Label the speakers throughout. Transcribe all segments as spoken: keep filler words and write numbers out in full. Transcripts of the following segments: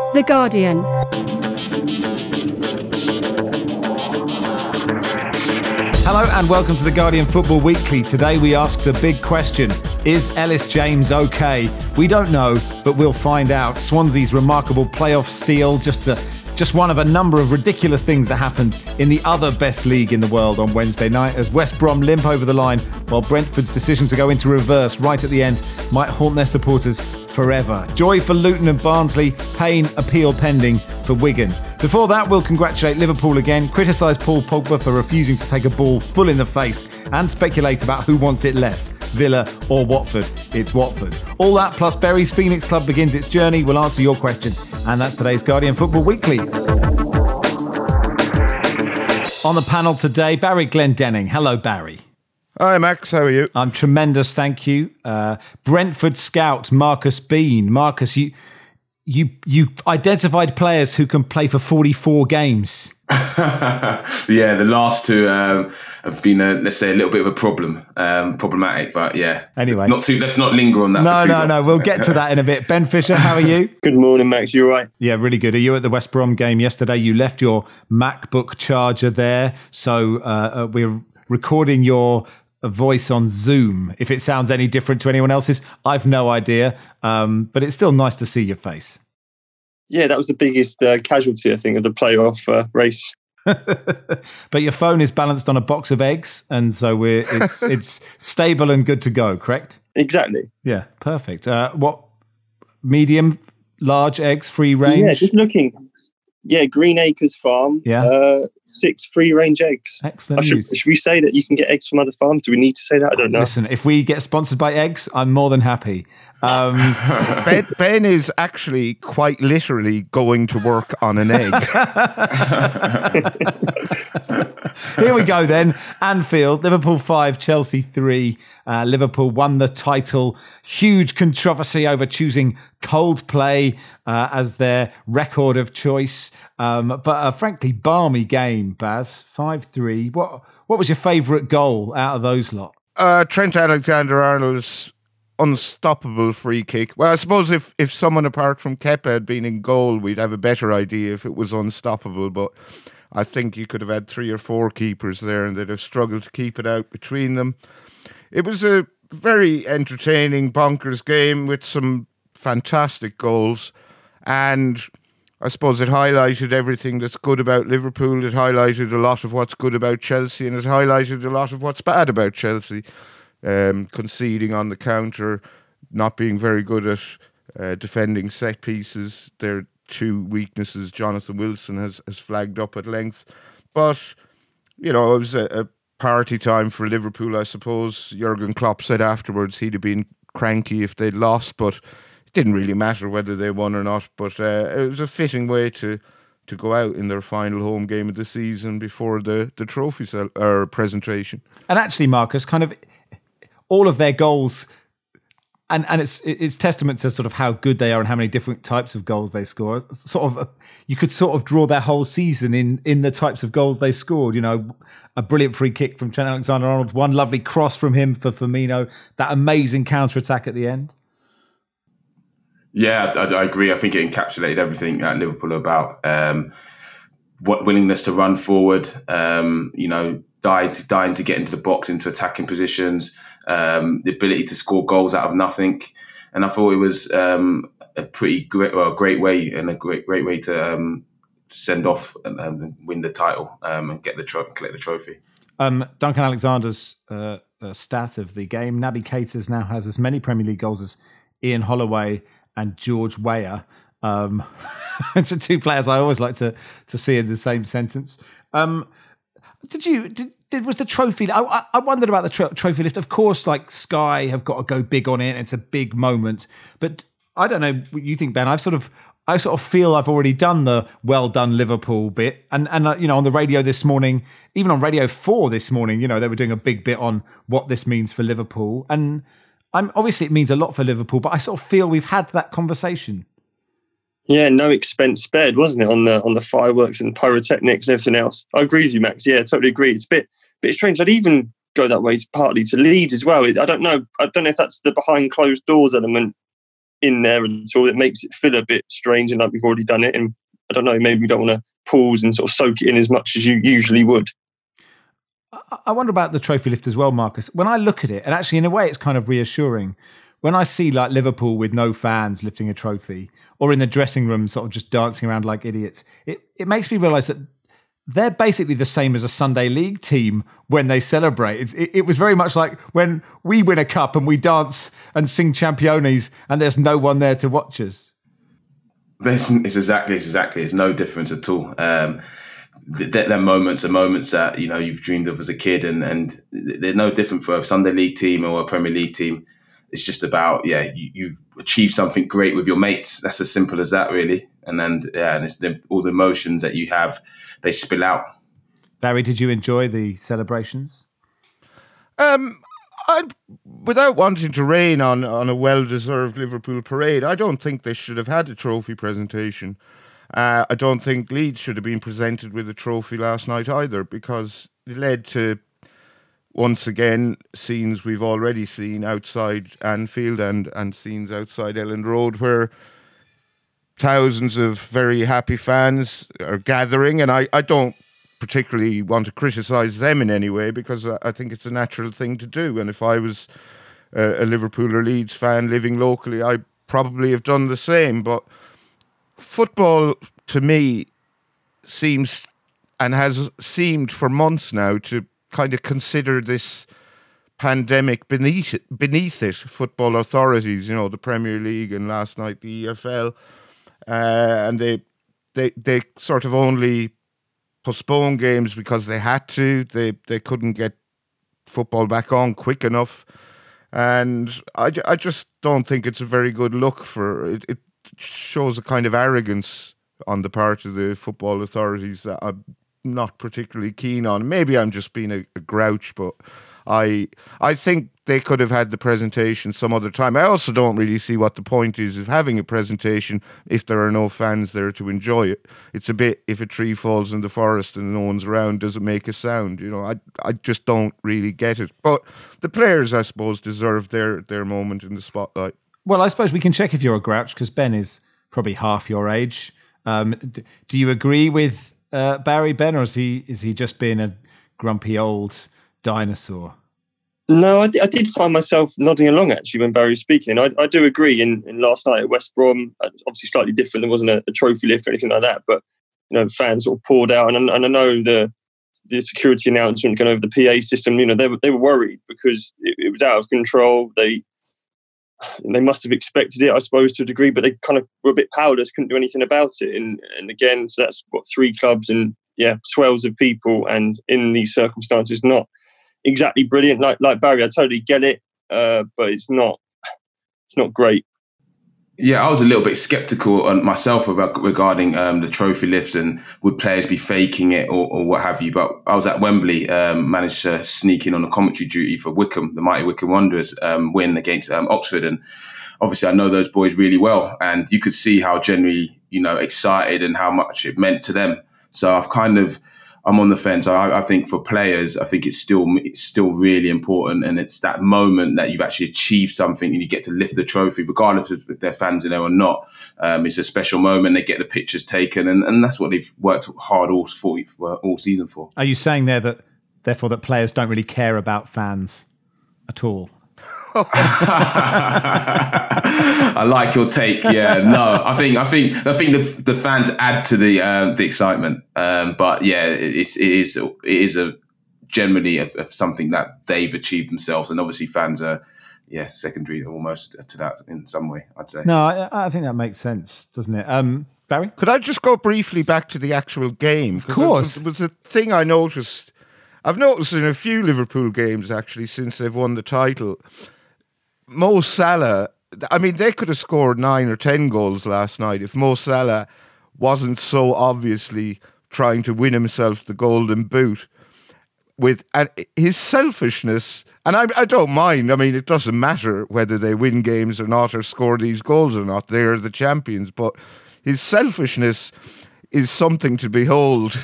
Speaker 1: The Guardian.
Speaker 2: Hello and welcome to The Guardian Football Weekly. Today we ask the big question, is Ellis James okay? We don't know, but we'll find out. Swansea's remarkable playoff steal, just a, just one of a number of ridiculous things that happened in the other best league in the world on Wednesday night as West Brom limp over the line while Brentford's decision to go into reverse right at the end might haunt their supporters forever. Joy for Luton and Barnsley, pain, appeal pending for Wigan. Before that, we'll congratulate Liverpool again, criticise Paul Pogba for refusing to take a ball full in the face and speculate about who wants it less, Villa or Watford. It's Watford. All that plus Bury's Phoenix Club begins its journey. We'll answer your questions. And that's today's Guardian Football Weekly. On the panel today, Barry Glendenning. Hello, Barry.
Speaker 3: Hi, Max. How are you?
Speaker 2: I'm tremendous, thank you. Uh, Brentford scout Marcus Bean. Marcus, you you you identified players who can play for forty-four games.
Speaker 4: Yeah, the last two um, have been, a, let's say, a little bit of a problem, um, problematic. But yeah,
Speaker 2: anyway,
Speaker 4: not too. Let's not linger on that.
Speaker 2: No,
Speaker 4: for too
Speaker 2: no,
Speaker 4: long.
Speaker 2: no. We'll get to that in a bit. Ben Fisher, how are you?
Speaker 5: Good morning, Max. You all right?
Speaker 2: Yeah, really good. Are you at the West Brom game yesterday? You left your MacBook charger there, so uh, uh, we're recording your a voice on Zoom. If it sounds any different to anyone else's, I've no idea. Um, but it's still nice to see your face.
Speaker 5: Yeah, that was the biggest uh, casualty, I think, of the playoff uh, race.
Speaker 2: But your phone is balanced on a box of eggs, and so we're it's it's stable and good to go. Correct?
Speaker 5: Exactly.
Speaker 2: Yeah, perfect. Uh, what medium, large eggs, free range?
Speaker 5: Yeah, just looking. Yeah, Green Acres Farm.
Speaker 2: Yeah.
Speaker 5: Uh, six free-range eggs.
Speaker 2: Excellent.
Speaker 5: I should, should we say that you can get eggs from other farms? Do we need to say that? I don't know.
Speaker 2: Listen, if we get sponsored by eggs, I'm more than happy. Um,
Speaker 3: ben, Ben is actually quite literally going to work on an egg.
Speaker 2: Here we go then. Anfield, Liverpool five, Chelsea three. Uh, Liverpool won the title. Huge controversy over choosing Coldplay uh, as their record of choice. Um, but a frankly balmy game, Baz. five three. What, what was your favourite goal out of those lot?
Speaker 3: Uh, Trent Alexander-Arnold's unstoppable free kick. Well, I suppose if, if someone apart from Kepa had been in goal, we'd have a better idea if it was unstoppable. But I think you could have had three or four keepers there and they'd have struggled to keep it out between them. It was a very entertaining, bonkers game with some fantastic goals. And I suppose it highlighted everything that's good about Liverpool. It highlighted a lot of what's good about Chelsea, and it highlighted a lot of what's bad about Chelsea. Um, conceding on the counter, not being very good at uh, defending set pieces. Their two weaknesses Jonathan Wilson has, has flagged up at length. But, you know, it was a, a party time for Liverpool, I suppose. Jurgen Klopp said afterwards he'd have been cranky if they'd lost, but it didn't really matter whether they won or not. But uh, it was a fitting way to to go out in their final home game of the season before the, the trophy cel- or presentation.
Speaker 2: And actually, Marcus, kind of all of their goals, and, and it's it's testament to sort of how good they are and how many different types of goals they score. Sort of, a, you could sort of draw their whole season in in the types of goals they scored. You know, a brilliant free kick from Trent Alexander-Arnold, one lovely cross from him for Firmino, that amazing counter-attack at the end.
Speaker 4: Yeah, I, I agree. I think it encapsulated everything that Liverpool are about. Um, what willingness to run forward, um, you know, dying to, dying to get into the box, into attacking positions, um, the ability to score goals out of nothing. And I thought it was um, a pretty great, well, great way and a great great way to um, send off and, and win the title um, and get the tro- collect the trophy.
Speaker 2: Um, Duncan Alexander's uh, uh, stat of the game: Naby Keita now has as many Premier League goals as Ian Holloway and George Weah. Um, it's two players I always like to to see in the same sentence. Um, did you did, did was the trophy? I, I, I wondered about the tro- trophy lift. Of course, like Sky have got to go big on it. It's a big moment, but I don't know what you think, Ben. I've sort of I sort of feel I've already done the well done Liverpool bit, and and uh, you know, on the radio this morning, even on Radio Four this morning, you know, they were doing a big bit on what this means for Liverpool, and I'm obviously it means a lot for Liverpool, but I sort of feel we've had that conversation.
Speaker 5: Yeah, no expense spared, wasn't it, on the on the fireworks and pyrotechnics and everything else? I agree with you, Max. Yeah, totally agree. It's a bit bit strange. I'd even go that way partly to Leeds as well. I don't know. I don't know if that's the behind closed doors element in there at all. It makes it feel a bit strange, and like we've already done it. And I don't know, maybe we don't want to pause and sort of soak it in as much as you usually would.
Speaker 2: I wonder about the trophy lift as well, Marcus. When I look at it, and actually in a way it's kind of reassuring, when I see like Liverpool with no fans lifting a trophy, or in the dressing room sort of just dancing around like idiots, it, it makes me realise that they're basically the same as a Sunday League team when they celebrate. It's, it, it was very much like when we win a cup and we dance and sing Championes and there's no one there to watch us.
Speaker 4: It's, it's exactly, it's exactly, it's no difference at all. Um, They're moments are moments that, you know, you've dreamed of as a kid, and, and they're no different for a Sunday League team or a Premier League team. It's just about, yeah, you, you've achieved something great with your mates. That's as simple as that, really. And then, yeah, and it's the, all the emotions that you have, they spill out.
Speaker 2: Barry, did you enjoy the celebrations?
Speaker 3: Um, I, without wanting to rain on, on a well-deserved Liverpool parade, I don't think they should have had a trophy presentation. Uh, I don't think Leeds should have been presented with a trophy last night either, because it led to, once again, scenes we've already seen outside Anfield and, and scenes outside Elland Road where thousands of very happy fans are gathering. And I, I don't particularly want to criticise them in any way, because I, I think it's a natural thing to do. And if I was a, a Liverpool or Leeds fan living locally, I'd probably have done the same. But football, to me, seems and has seemed for months now to kind of consider this pandemic beneath it, beneath it. Football authorities, you know, the Premier League and last night the E F L, uh, and they they they sort of only postpone games because they had to. They they couldn't get football back on quick enough, and I, I just don't think it's a very good look for it. It shows a kind of arrogance on the part of the football authorities that I'm not particularly keen on. Maybe I'm just being a, a grouch, but I I think they could have had the presentation some other time. I also don't really see what the point is of having a presentation if there are no fans there to enjoy it. It's a bit, if a tree falls in the forest and no one's around, does it make a sound? You know, I I just don't really get it. But the players, I suppose, deserve their, their moment in the spotlight.
Speaker 2: Well, I suppose we can check if you're a grouch, because Ben is probably half your age. Um, d- do you agree with uh, Barry, Ben, or is he is he just being a grumpy old dinosaur?
Speaker 5: No, I, d- I did find myself nodding along actually when Barry was speaking. I, I do agree. In, in last night at West Brom, obviously slightly different. There wasn't a, a trophy lift or anything like that, but you know, fans sort of poured out, and, and I know the the security announcement going over the P A system. You know, they were they were worried because it, it was out of control. They They must have expected it, I suppose, to a degree, but they kind of were a bit powerless, couldn't do anything about it. And, and again, so that's what three clubs and yeah, swells of people, and in these circumstances, not exactly brilliant. Like like Barry, I totally get it, uh, but it's not it's not great.
Speaker 4: Yeah, I was a little bit sceptical on myself regarding um, the trophy lifts and would players be faking it or, or what have you. But I was at Wembley, um, managed to sneak in on a commentary duty for Wycombe, the mighty Wycombe Wanderers, um, win against um, Oxford. And obviously I know those boys really well. And you could see how genuinely, you know, excited and how much it meant to them. So I've kind of, I'm on the fence. I, I think for players, I think it's still it's still really important, and it's that moment that you've actually achieved something and you get to lift the trophy, regardless of if they're fans in there or not. Um, it's a special moment. They get the pictures taken, and, and that's what they've worked hard all for, all season for.
Speaker 2: Are you saying there that therefore that players don't really care about fans at all?
Speaker 4: I like your take. Yeah, no, I think I think I think the the fans add to the uh, the excitement. Um, but yeah, it's it is it is a generally a, a something that they've achieved themselves, and obviously fans are yeah secondary almost to that in some way, I'd say.
Speaker 2: No, I, I think that makes sense, doesn't it? Um, Barry,
Speaker 3: could I just go briefly back to the actual game?
Speaker 2: Of course,
Speaker 3: it was, it was a thing I noticed. I've noticed in a few Liverpool games actually since they've won the title. Mo Salah, I mean, they could have scored nine or ten goals last night if Mo Salah wasn't so obviously trying to win himself the golden boot. With and his selfishness, and I, I don't mind, I mean, it doesn't matter whether they win games or not or score these goals or not, they're the champions, but his selfishness is something to behold.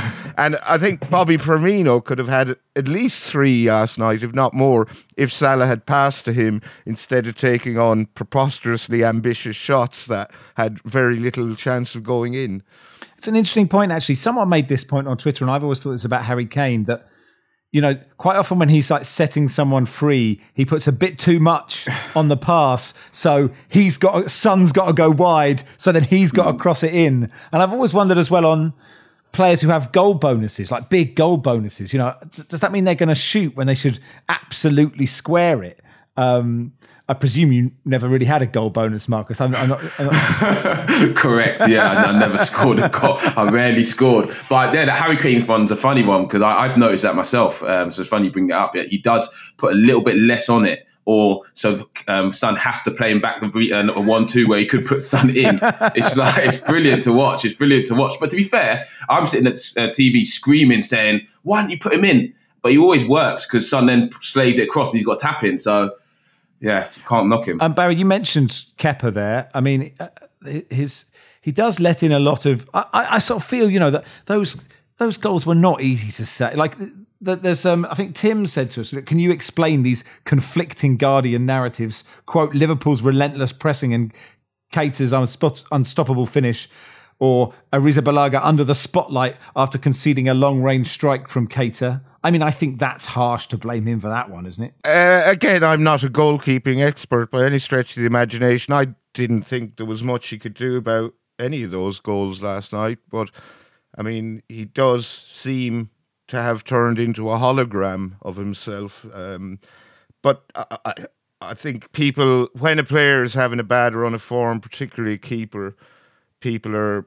Speaker 3: And I think Bobby Firmino could have had at least three last night, if not more, if Salah had passed to him instead of taking on preposterously ambitious shots that had very little chance of going in.
Speaker 2: It's an interesting point, actually. Someone made this point on Twitter, and I've always thought this about Harry Kane, that, you know, quite often when he's like setting someone free, he puts a bit too much on the pass. So he's got, Son's got to go wide. So then he's got to cross it in. And I've always wondered as well on players who have goal bonuses, like big goal bonuses, you know, does that mean they're going to shoot when they should absolutely square it? Um, I presume you never really had a goal bonus, Marcus. I'm, I'm not. I'm not...
Speaker 4: Correct. Yeah, I, I never scored a goal. I rarely scored. But yeah, the Harry Kane one's a funny one because I've noticed that myself. Um, so it's funny you bring that up. Yeah, he does put a little bit less on it, or so um, Son has to play him back the uh, a one-two where he could put Son in. It's like it's brilliant to watch. It's brilliant to watch. But to be fair, I'm sitting at uh, T V screaming, saying, "Why don't you put him in?" But he always works because Son then slays it across and he's got a tap in. So. Yeah, can't knock him.
Speaker 2: Um, Barry, you mentioned Kepa there. I mean, uh, his he does let in a lot of. I, I sort of feel, you know, that those those goals were not easy to say. Like there's, um, I think Tim said to us, "Can you explain these conflicting Guardian narratives?" Quote: Liverpool's relentless pressing and Keita's unspot- unstoppable finish, or Arrizabalaga under the spotlight after conceding a long-range strike from Keita. I mean, I think that's harsh to blame him for that one, isn't it?
Speaker 3: Uh, again, I'm not a goalkeeping expert by any stretch of the imagination. I didn't think there was much he could do about any of those goals last night. But, I mean, he does seem to have turned into a hologram of himself. Um, but I, I, I think people, when a player is having a bad run of form, particularly a keeper, people are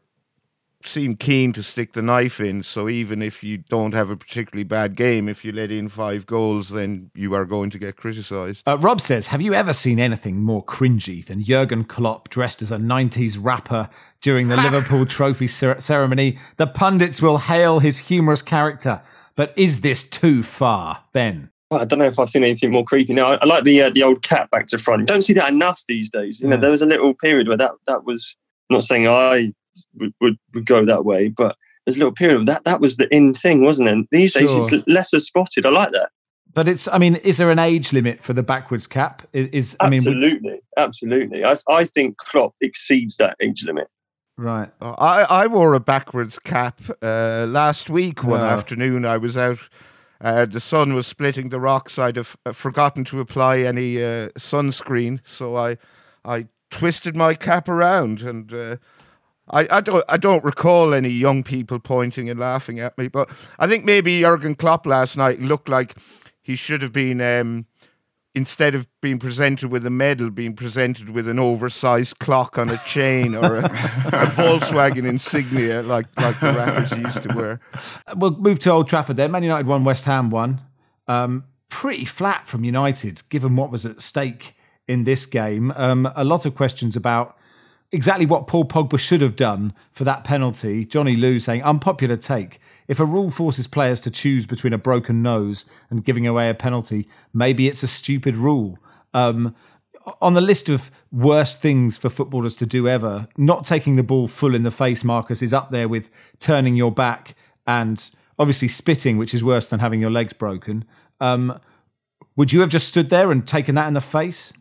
Speaker 3: seem keen to stick the knife in. So even if you don't have a particularly bad game, if you let in five goals, then you are going to get criticised.
Speaker 2: Uh, Rob says, have you ever seen anything more cringy than Jurgen Klopp dressed as a nineties rapper during the Liverpool trophy cer- ceremony? The pundits will hail his humorous character, but is this too far, Ben?
Speaker 5: I don't know if I've seen anything more creepy. Now, I, I like the uh, the old cap back to front. You don't see that enough these days. You yeah. know, there was a little period where that that was, I'm not saying I Would, would would go that way, but there's a little period of that that was the in thing, wasn't it? And these days sure. It's lesser spotted. I like that.
Speaker 2: But it's, I mean, is there an age limit for the backwards cap? Is, is I
Speaker 5: absolutely,
Speaker 2: mean,
Speaker 5: would... absolutely. I I think Klopp exceeds that age limit.
Speaker 2: Right.
Speaker 3: I I wore a backwards cap uh, last week. One oh. afternoon, I was out. Uh, the sun was splitting the rocks. I'd have forgotten to apply any uh, sunscreen, so I I twisted my cap around and. Uh, I, I don't I don't recall any young people pointing and laughing at me, but I think maybe Jurgen Klopp last night looked like he should have been, um, instead of being presented with a medal, being presented with an oversized clock on a chain or a, a Volkswagen insignia like, like the rappers used to wear.
Speaker 2: We'll move to Old Trafford then. Man United won, West Ham won. Um, pretty flat from United, given what was at stake in this game. Um, a lot of questions about exactly what Paul Pogba should have done for that penalty. Johnny Liu saying, unpopular take. If a rule forces players to choose between a broken nose and giving away a penalty, maybe it's a stupid rule. Um, on the list of worst things for footballers to do ever, not taking the ball full in the face, Marcus, is up there with turning your back and obviously spitting, which is worse than having your legs broken. Um, would you have just stood there and taken that in the face?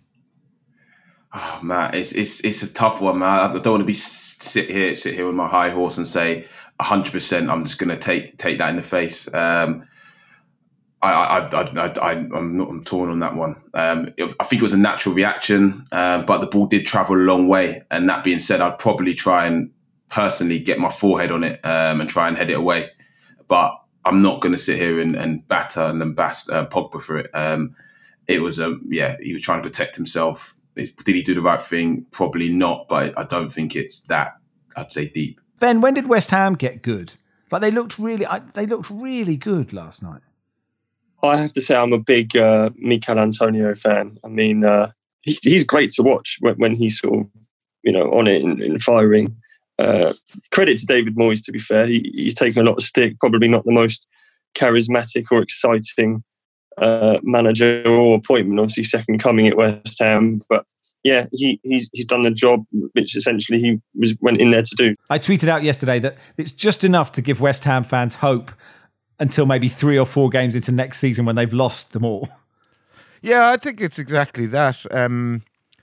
Speaker 4: Oh man, it's it's it's a tough one, man. I don't want to be sit here sit here with my high horse and say a hundred percent. I'm just going to take take that in the face. Um, I I I I, I I'm not I'm torn on that one. Um, it, I think it was a natural reaction, um, but the ball did travel a long way. And that being said, I'd probably try and personally get my forehead on it um, and try and head it away. But I'm not going to sit here and, and batter and lambast uh, Pogba for it. Um, it was um yeah, he was trying to protect himself. Did he do the right thing? Probably not, but I don't think it's that, I'd say, deep.
Speaker 2: Ben, when did West Ham get good? Like they looked really, they looked really good last night.
Speaker 5: I have to say, I'm a big uh, Mikel Antonio fan. I mean, uh, he's, he's great to watch when, when he's sort of, you know, on it and, and firing. Uh, credit to David Moyes, to be fair. He, he's taken a lot of stick. Probably not the most charismatic or exciting Uh, manager or appointment, obviously second coming at West Ham, but yeah, he he's he's done the job which essentially he was went in there to do.
Speaker 2: I tweeted out yesterday that it's just enough to give West Ham fans hope until maybe three or four games into next season when they've lost them all.
Speaker 3: Yeah, I think it's exactly that. Um,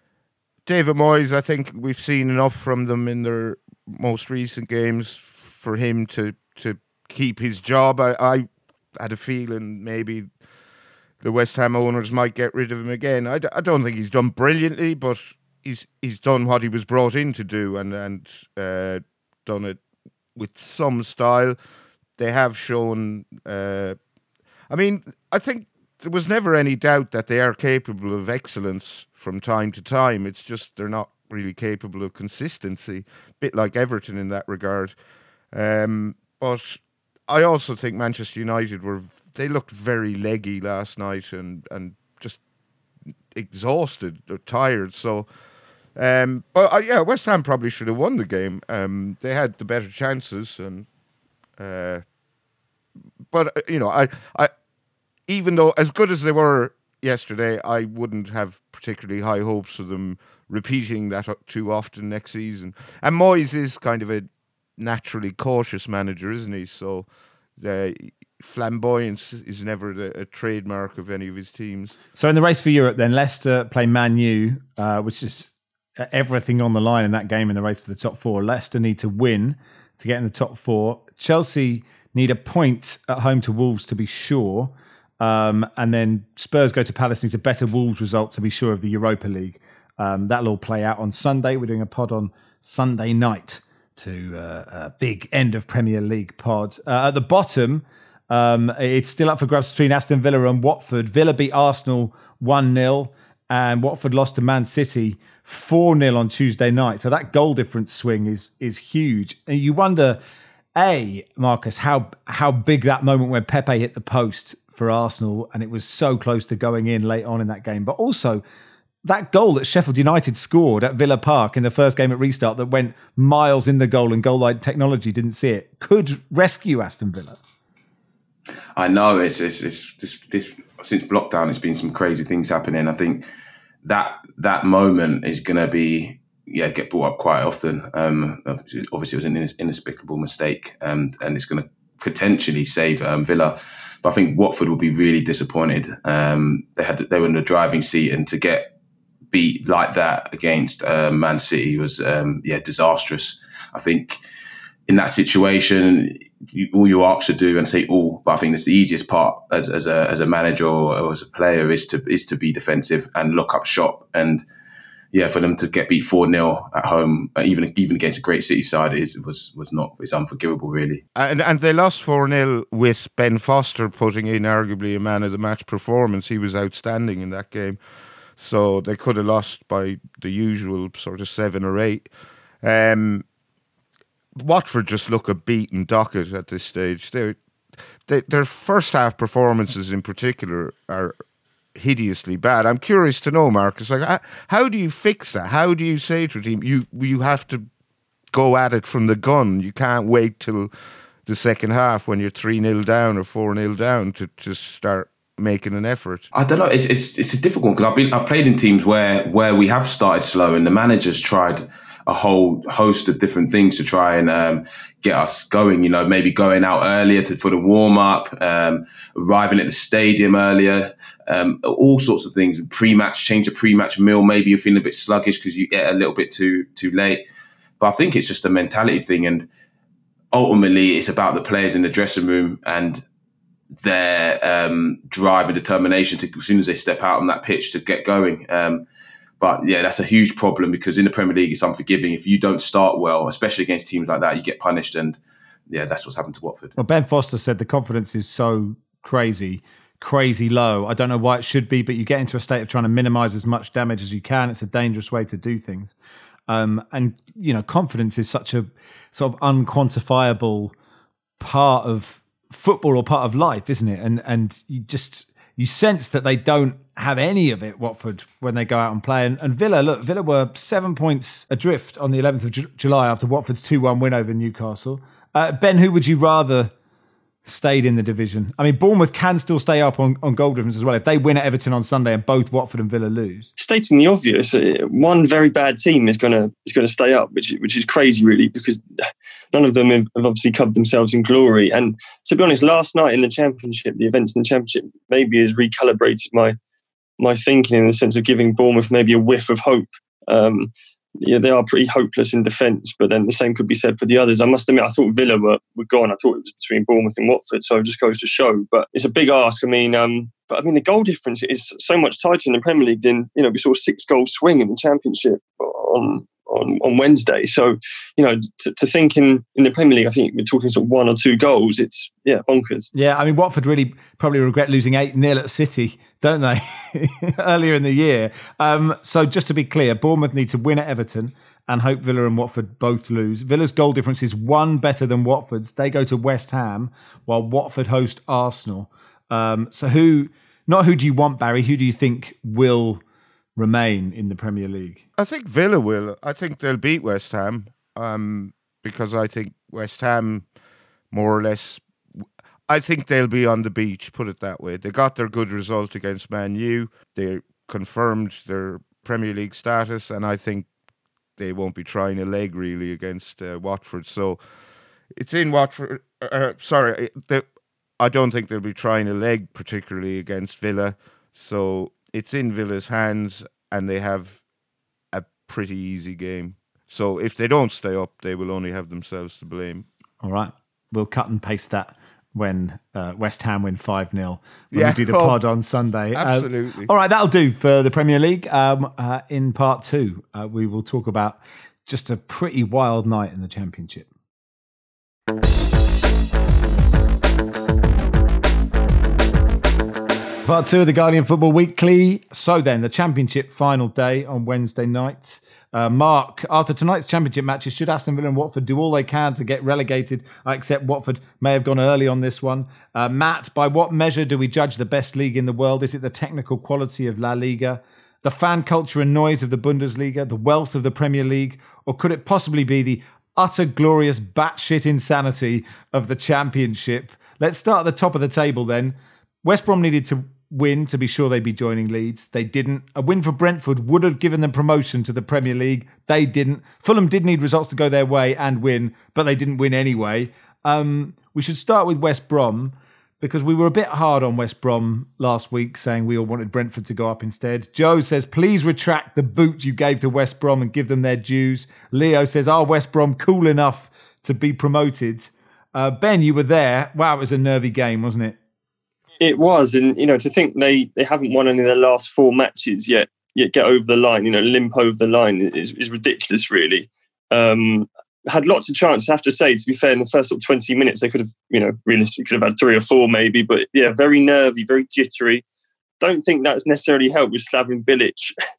Speaker 3: David Moyes, I think we've seen enough from them in their most recent games for him to to keep his job. I, I had a feeling maybe the West Ham owners might get rid of him again. I, d- I don't think he's done brilliantly, but he's he's done what he was brought in to do, and and uh, done it with some style. They have shown. Uh, I mean, I think there was never any doubt that they are capable of excellence from time to time. It's just they're not really capable of consistency. A bit like Everton in that regard. Um, but I also think Manchester United were. They looked very leggy last night and, and just exhausted or tired. So, um, but uh, yeah, West Ham probably should have won the game. Um, they had the better chances, and uh, but uh, you know, I, I, even though as good as they were yesterday, I wouldn't have particularly high hopes of them repeating that too often next season. And Moyes is kind of a naturally cautious manager, isn't he? So the flamboyance is never the, a trademark of any of his teams.
Speaker 2: So in the race for Europe then, Leicester play Man U, uh, which is everything on the line in that game in the race for the top four. Leicester need to win to get in the top four. Chelsea need a point at home to Wolves to be sure. Um, and then Spurs go to Palace, needs a better Wolves result to be sure of the Europa League. Um, that'll all play out on Sunday. We're doing a pod on Sunday night to uh, a big end of Premier League pod. Uh, at the bottom, Um, it's still up for grabs between Aston Villa and Watford. Villa beat Arsenal one nil and Watford lost to Man City four nil on Tuesday night. So that goal difference swing is is huge. And you wonder, A, Marcus, how how big that moment when Pepe hit the post for Arsenal and it was so close to going in late on in that game. But also that goal that Sheffield United scored at Villa Park in the first game at restart that went miles in the goal and goal line technology didn't see it, could rescue Aston Villa.
Speaker 4: I know it's, it's, it's this, this since lockdown, it's been some crazy things happening. I think that that moment is going to be yeah get brought up quite often. Um, obviously, it was an inexplicable mistake, um, and it's going to potentially save um, Villa. But I think Watford will be really disappointed. Um, they had they were in the driving seat, and to get beat like that against uh, Man City was um, yeah disastrous. I think in that situation, you, all you ask to do, and say all, but I think that's the easiest part as, as a as a manager or, or as a player is to is to be defensive and lock up shop. And yeah, for them to get beat four nil at home, even even against a great City side, is was was not it's unforgivable really.
Speaker 3: And and they lost four nil with Ben Foster putting in arguably a man of the match performance. He was outstanding in that game. So they could have lost by the usual sort of seven or eight. Um, Watford just look a beaten docket at this stage. They, they, their first half performances in particular are hideously bad. I'm curious to know, Marcus, like how, how do you fix that? How do you say to a team, you you have to go at it from the gun? You can't wait till the second half when you're three nil down or four nil down to, to start making an effort.
Speaker 4: I don't know. It's it's it's a difficult because I've been I've played in teams where where we have started slow and the manager's tried a whole host of different things to try and um, get us going. You know, maybe going out earlier to for the warm up, um, arriving at the stadium earlier, um, all sorts of things. Pre-match, change a pre-match meal. Maybe you're feeling a bit sluggish because you get a little bit too too late. But I think it's just a mentality thing, and ultimately, it's about the players in the dressing room and their um, drive and determination to, as soon as they step out on that pitch, to get going. Um, but yeah, that's a huge problem because in the Premier League, it's unforgiving. If you don't start well, especially against teams like that, you get punished. And yeah, that's what's happened to Watford.
Speaker 2: Well, Ben Foster said the confidence is so crazy, crazy low. I don't know why it should be, but you get into a state of trying to minimise as much damage as you can. It's a dangerous way to do things. Um, and, you know, confidence is such a sort of unquantifiable part of football or part of life, isn't it? And and you just you sense that they don't have any of it, Watford, when they go out and play. And, and Villa, look, Villa were seven points adrift on the eleventh of July after Watford's two one win over Newcastle. Uh, Ben, who would you rather stayed in the division. I mean, Bournemouth can still stay up on, on goal difference as well. If they win at Everton on Sunday and both Watford and Villa lose.
Speaker 5: Stating the obvious, one very bad team is going to is going to stay up, which which is crazy, really, because none of them have, have obviously covered themselves in glory. And to be honest, last night in the Championship, the events in the Championship maybe has recalibrated my my thinking in the sense of giving Bournemouth maybe a whiff of hope. Um, Yeah, they are pretty hopeless in defence, but then the same could be said for the others. I must admit, I thought Villa were, were gone. I thought it was between Bournemouth and Watford, so it just goes to show. But it's a big ask. I mean, um, but I mean, the goal difference is so much tighter in the Premier League than, you know, we saw a six-goal swing in the Championship on on, on Wednesday. So, you know, to, to think in, in the Premier League, I think we're talking sort of one or two goals. It's, yeah, bonkers.
Speaker 2: Yeah, I mean, Watford really probably regret losing eight nil at City, don't they, earlier in the year. Um, so just to be clear, Bournemouth need to win at Everton and hope Villa and Watford both lose. Villa's goal difference is one better than Watford's. They go to West Ham while Watford host Arsenal. Um, so who, not who do you want, Barry, who do you think will remain in the Premier League?
Speaker 3: I think Villa will. I think they'll beat West Ham um, because I think West Ham more or less, I think they'll be on the beach, put it that way. They got their good result against Man U. They confirmed their Premier League status, and I think they won't be trying a leg really against uh, Watford. So it's in Watford. Uh, sorry, they, I don't think they'll be trying a leg particularly against Villa. So it's in Villa's hands, and they have a pretty easy game. So if they don't stay up, they will only have themselves to blame.
Speaker 2: All right. We'll cut and paste that when uh, West Ham win five nil when
Speaker 3: yeah,
Speaker 2: we do the
Speaker 3: well,
Speaker 2: pod on Sunday.
Speaker 3: Absolutely.
Speaker 2: Uh, all right, that'll do for the Premier League. Um, uh, in part two, uh, we will talk about just a pretty wild night in the Championship. Part two of the Guardian Football Weekly. So then, the Championship final day on Wednesday night. Uh, Mark, after tonight's Championship matches, should Aston Villa and Watford do all they can to get relegated? I accept Watford may have gone early on this one. Uh, Matt, by what measure do we judge the best league in the world? Is it the technical quality of La Liga, the fan culture and noise of the Bundesliga, the wealth of the Premier League, or could it possibly be the utter glorious batshit insanity of the Championship? Let's start at the top of the table then. West Brom needed to win to be sure they'd be joining Leeds. They didn't. A win for Brentford would have given them promotion to the Premier League. They didn't. Fulham did need results to go their way and win, but they didn't win anyway. Um, we should start with West Brom because we were a bit hard on West Brom last week, saying we all wanted Brentford to go up instead. Joe says, please retract the boot you gave to West Brom and give them their dues. Leo says, are West Brom cool enough to be promoted? Uh, Ben, you were there. Wow, it was a nervy game, wasn't it?
Speaker 5: It was, and you know, to think they, they haven't won any of their last four matches yet, yet get over the line, you know, limp over the line is, is ridiculous, really. Um, had lots of chances, I have to say, to be fair, in the first sort of twenty minutes, they could have, you know, realistically could have had three or four maybe, but yeah, very nervy, very jittery. Don't think that's necessarily helped with Slaven Bilic,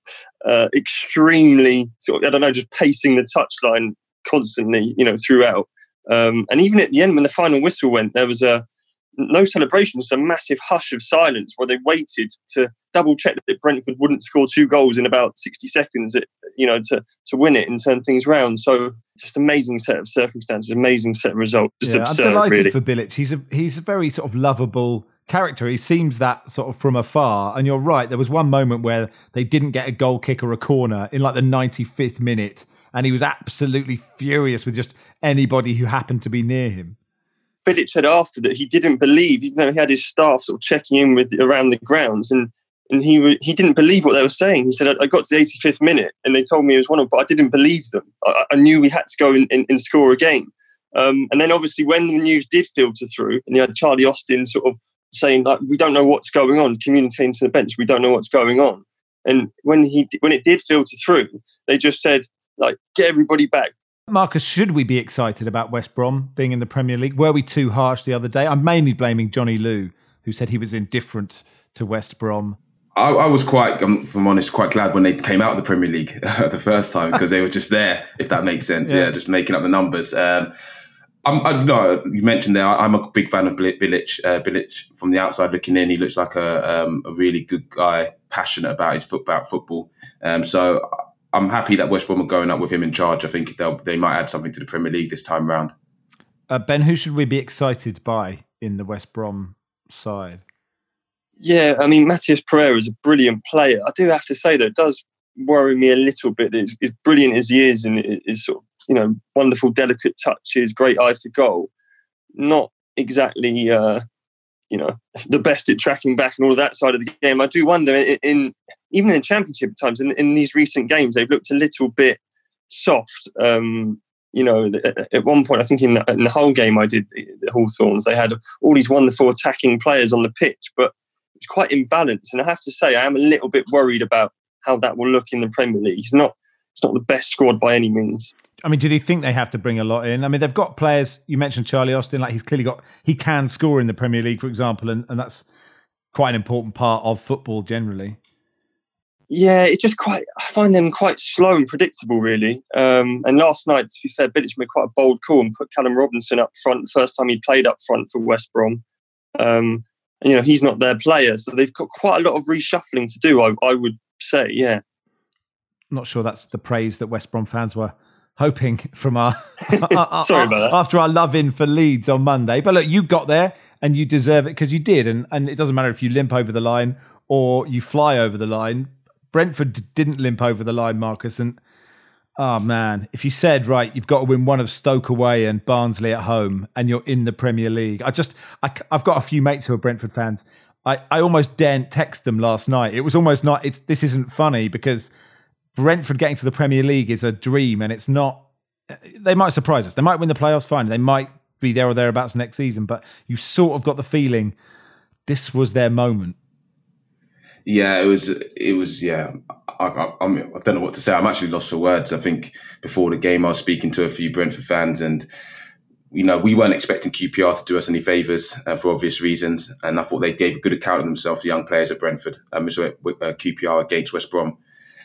Speaker 5: uh, extremely, sort of, I don't know, just pacing the touchline constantly, you know, throughout. Um, and even at the end, when the final whistle went, there was a no celebration, just a massive hush of silence where they waited to double check that Brentford wouldn't score two goals in about sixty seconds, you know, to, to win it and turn things round. So just amazing set of circumstances, amazing set of results. Just
Speaker 2: yeah,
Speaker 5: absurd,
Speaker 2: I'm delighted
Speaker 5: really.
Speaker 2: for Bilic. He's a he's a very sort of lovable character. He seems that sort of from afar. And you're right, there was one moment where they didn't get a goal kick or a corner in like the ninety-fifth minute, and he was absolutely furious with just anybody who happened to be near him.
Speaker 5: Bilic said after that he didn't believe, even though he had his staff sort of checking in with around the grounds, and and he w- he didn't believe what they were saying. He said, I, I got to the eighty-fifth minute and they told me it was one of, but I didn't believe them. I, I knew we had to go and, and, and score again. Um, and then obviously when the news did filter through, and you had Charlie Austin sort of saying, like, we don't know what's going on, communicating to the bench, we don't know what's going on. And when he when it did filter through, they just said, like, get everybody back.
Speaker 2: Marcus, should we be excited about West Brom being in the Premier League? Were we too harsh the other day? I'm mainly blaming Johnny Liu, who said he was indifferent to West Brom.
Speaker 4: I, I was quite, um, if I'm honest, quite glad when they came out of the Premier League the first time because they were just there, if that makes sense. Yeah, yeah just making up the numbers. Um, I'm, I, no, you mentioned there, I'm a big fan of Bilic. Uh, Bilic, from the outside looking in, he looks like a, um, a really good guy, passionate about his foot, about football. Um, so I'm happy that West Brom are going up with him in charge. I think they'll, they might add something to the Premier League this time round.
Speaker 2: Uh, Ben, who should we be excited by in the West Brom side.
Speaker 5: Yeah, I mean, Matheus Pereira is a brilliant player. I do have to say, though, it does worry me a little bit that as brilliant as he is and is sort of, you know, wonderful, delicate touches, great eye for goal, not exactly, uh, you know, the best at tracking back and all of that side of the game. I do wonder, in, in even in Championship times, in, in these recent games, they've looked a little bit soft. Um, you know, at one point, I think in the, in the whole game I did, the Hawthorns, they had all these wonderful attacking players on the pitch, but it's quite imbalanced. And I have to say, I am a little bit worried about how that will look in the Premier League. It's not, it's not the best squad by any means.
Speaker 2: I mean, do they think they have to bring a lot in? I mean, they've got players. You mentioned Charlie Austin, like he's clearly got, he can score in the Premier League, for example, and, and that's quite an important part of football generally.
Speaker 5: Yeah, it's just quite, I find them quite slow and predictable, really. Um, and last night, to be fair, Bilic made quite a bold call and put Callum Robinson up front, the first time he played up front for West Brom. Um, and, you know, he's not their player, so they've got quite a lot of reshuffling to do, I, I would say, yeah.
Speaker 2: Not sure that's the praise that West Brom fans were hoping from our, our
Speaker 5: Sorry about that.
Speaker 2: after our love-in for Leeds on Monday. But look, you got there and you deserve it because you did. And, and it doesn't matter if you limp over the line or you fly over the line. Brentford didn't limp over the line, Marcus. And, oh man, if you said, right, you've got to win one of Stoke away and Barnsley at home and you're in the Premier League. I just, I, I've got a few mates who are Brentford fans. I, I almost daren't text them last night. It was almost not, it's this isn't funny because Brentford getting to the Premier League is a dream and it's not, they might surprise us. They might win the playoffs, fine. They might be there or thereabouts next season, but you sort of got the feeling this was their moment.
Speaker 4: Yeah, it was, it was, yeah, I, I, I, mean, I don't know what to say. I'm actually lost for words. I think before the game, I was speaking to a few Brentford fans and, you know, we weren't expecting Q P R to do us any favours uh, for obvious reasons. And I thought they gave a good account of themselves, the young players at Brentford, um, so uh, Q P R against West Brom.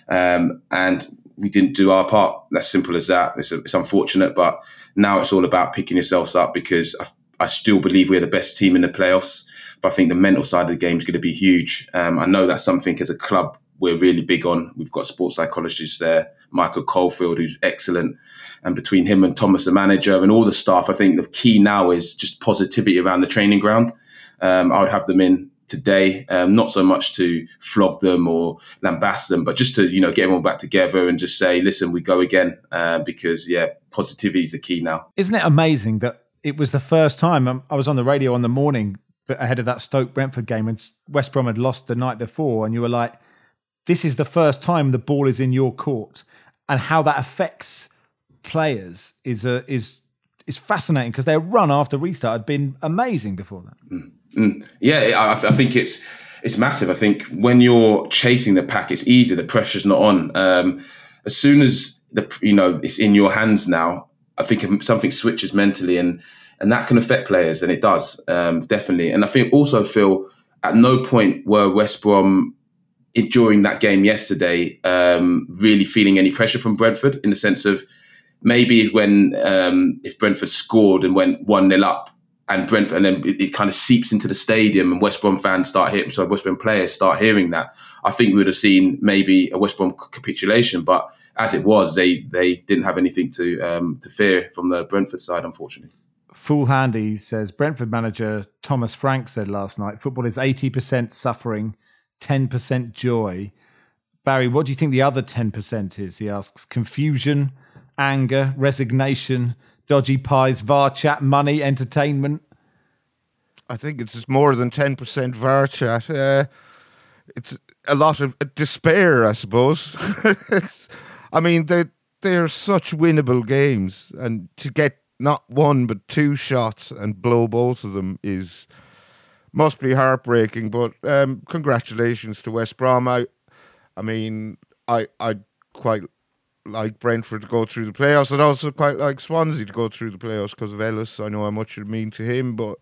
Speaker 4: Um, and we didn't do our part. That's simple as that. It's, it's unfortunate, but now it's all about picking yourselves up because I, I still believe we're the best team in the playoffs. But I think the mental side of the game is going to be huge. Um, I know that's something as a club we're really big on. We've got sports psychologists there, Michael Caulfield, who's excellent. And between him and Thomas, the manager, and all the staff, I think the key now is just positivity around the training ground. Um, I would have them in today, um, not so much to flog them or lambast them, but just to, you know, get everyone back together and just say, listen, we go again. Uh, because, yeah, positivity is the key now.
Speaker 2: Isn't it amazing that it was the first time I was on the radio on the morning ahead of that Stoke-Brentford game and West Brom had lost the night before and you were like, this is the first time the ball is in your court, and how that affects players is a, is is fascinating because their run after restart had been amazing before that.
Speaker 4: Mm, mm. Yeah, I, I think it's it's massive. I think when you're chasing the pack, it's easier. The pressure's not on. Um, as soon as the you know it's in your hands now, I think something switches mentally, and and that can affect players, and it does um, definitely. And I think also feel at no point were West Brom It, during that game yesterday, um, really feeling any pressure from Brentford in the sense of maybe when um, if Brentford scored and went one nil up and Brentford, and then it, it kind of seeps into the stadium and West Brom fans start hearing, so West Brom players start hearing that, I think we would have seen maybe a West Brom capitulation. But as it was, they they didn't have anything to um, to fear from the Brentford side, unfortunately.
Speaker 2: Fool Handy says Brentford manager Thomas Frank said last night, football is eighty percent suffering, ten percent joy. Barry, what do you think the other ten percent is? He asks. Confusion, anger, resignation, dodgy pies, V A R chat, money, entertainment.
Speaker 3: I think it's more than ten percent V A R chat. Uh, it's a lot of despair, I suppose. it's, I mean, they they're such winnable games, and to get not one but two shots and blow both of them is must be heartbreaking. But um, congratulations to West Brom. I, I mean, I I quite like Brentford to go through the playoffs. I'd also quite like Swansea to go through the playoffs because of Ellis. I know how much it mean to him, but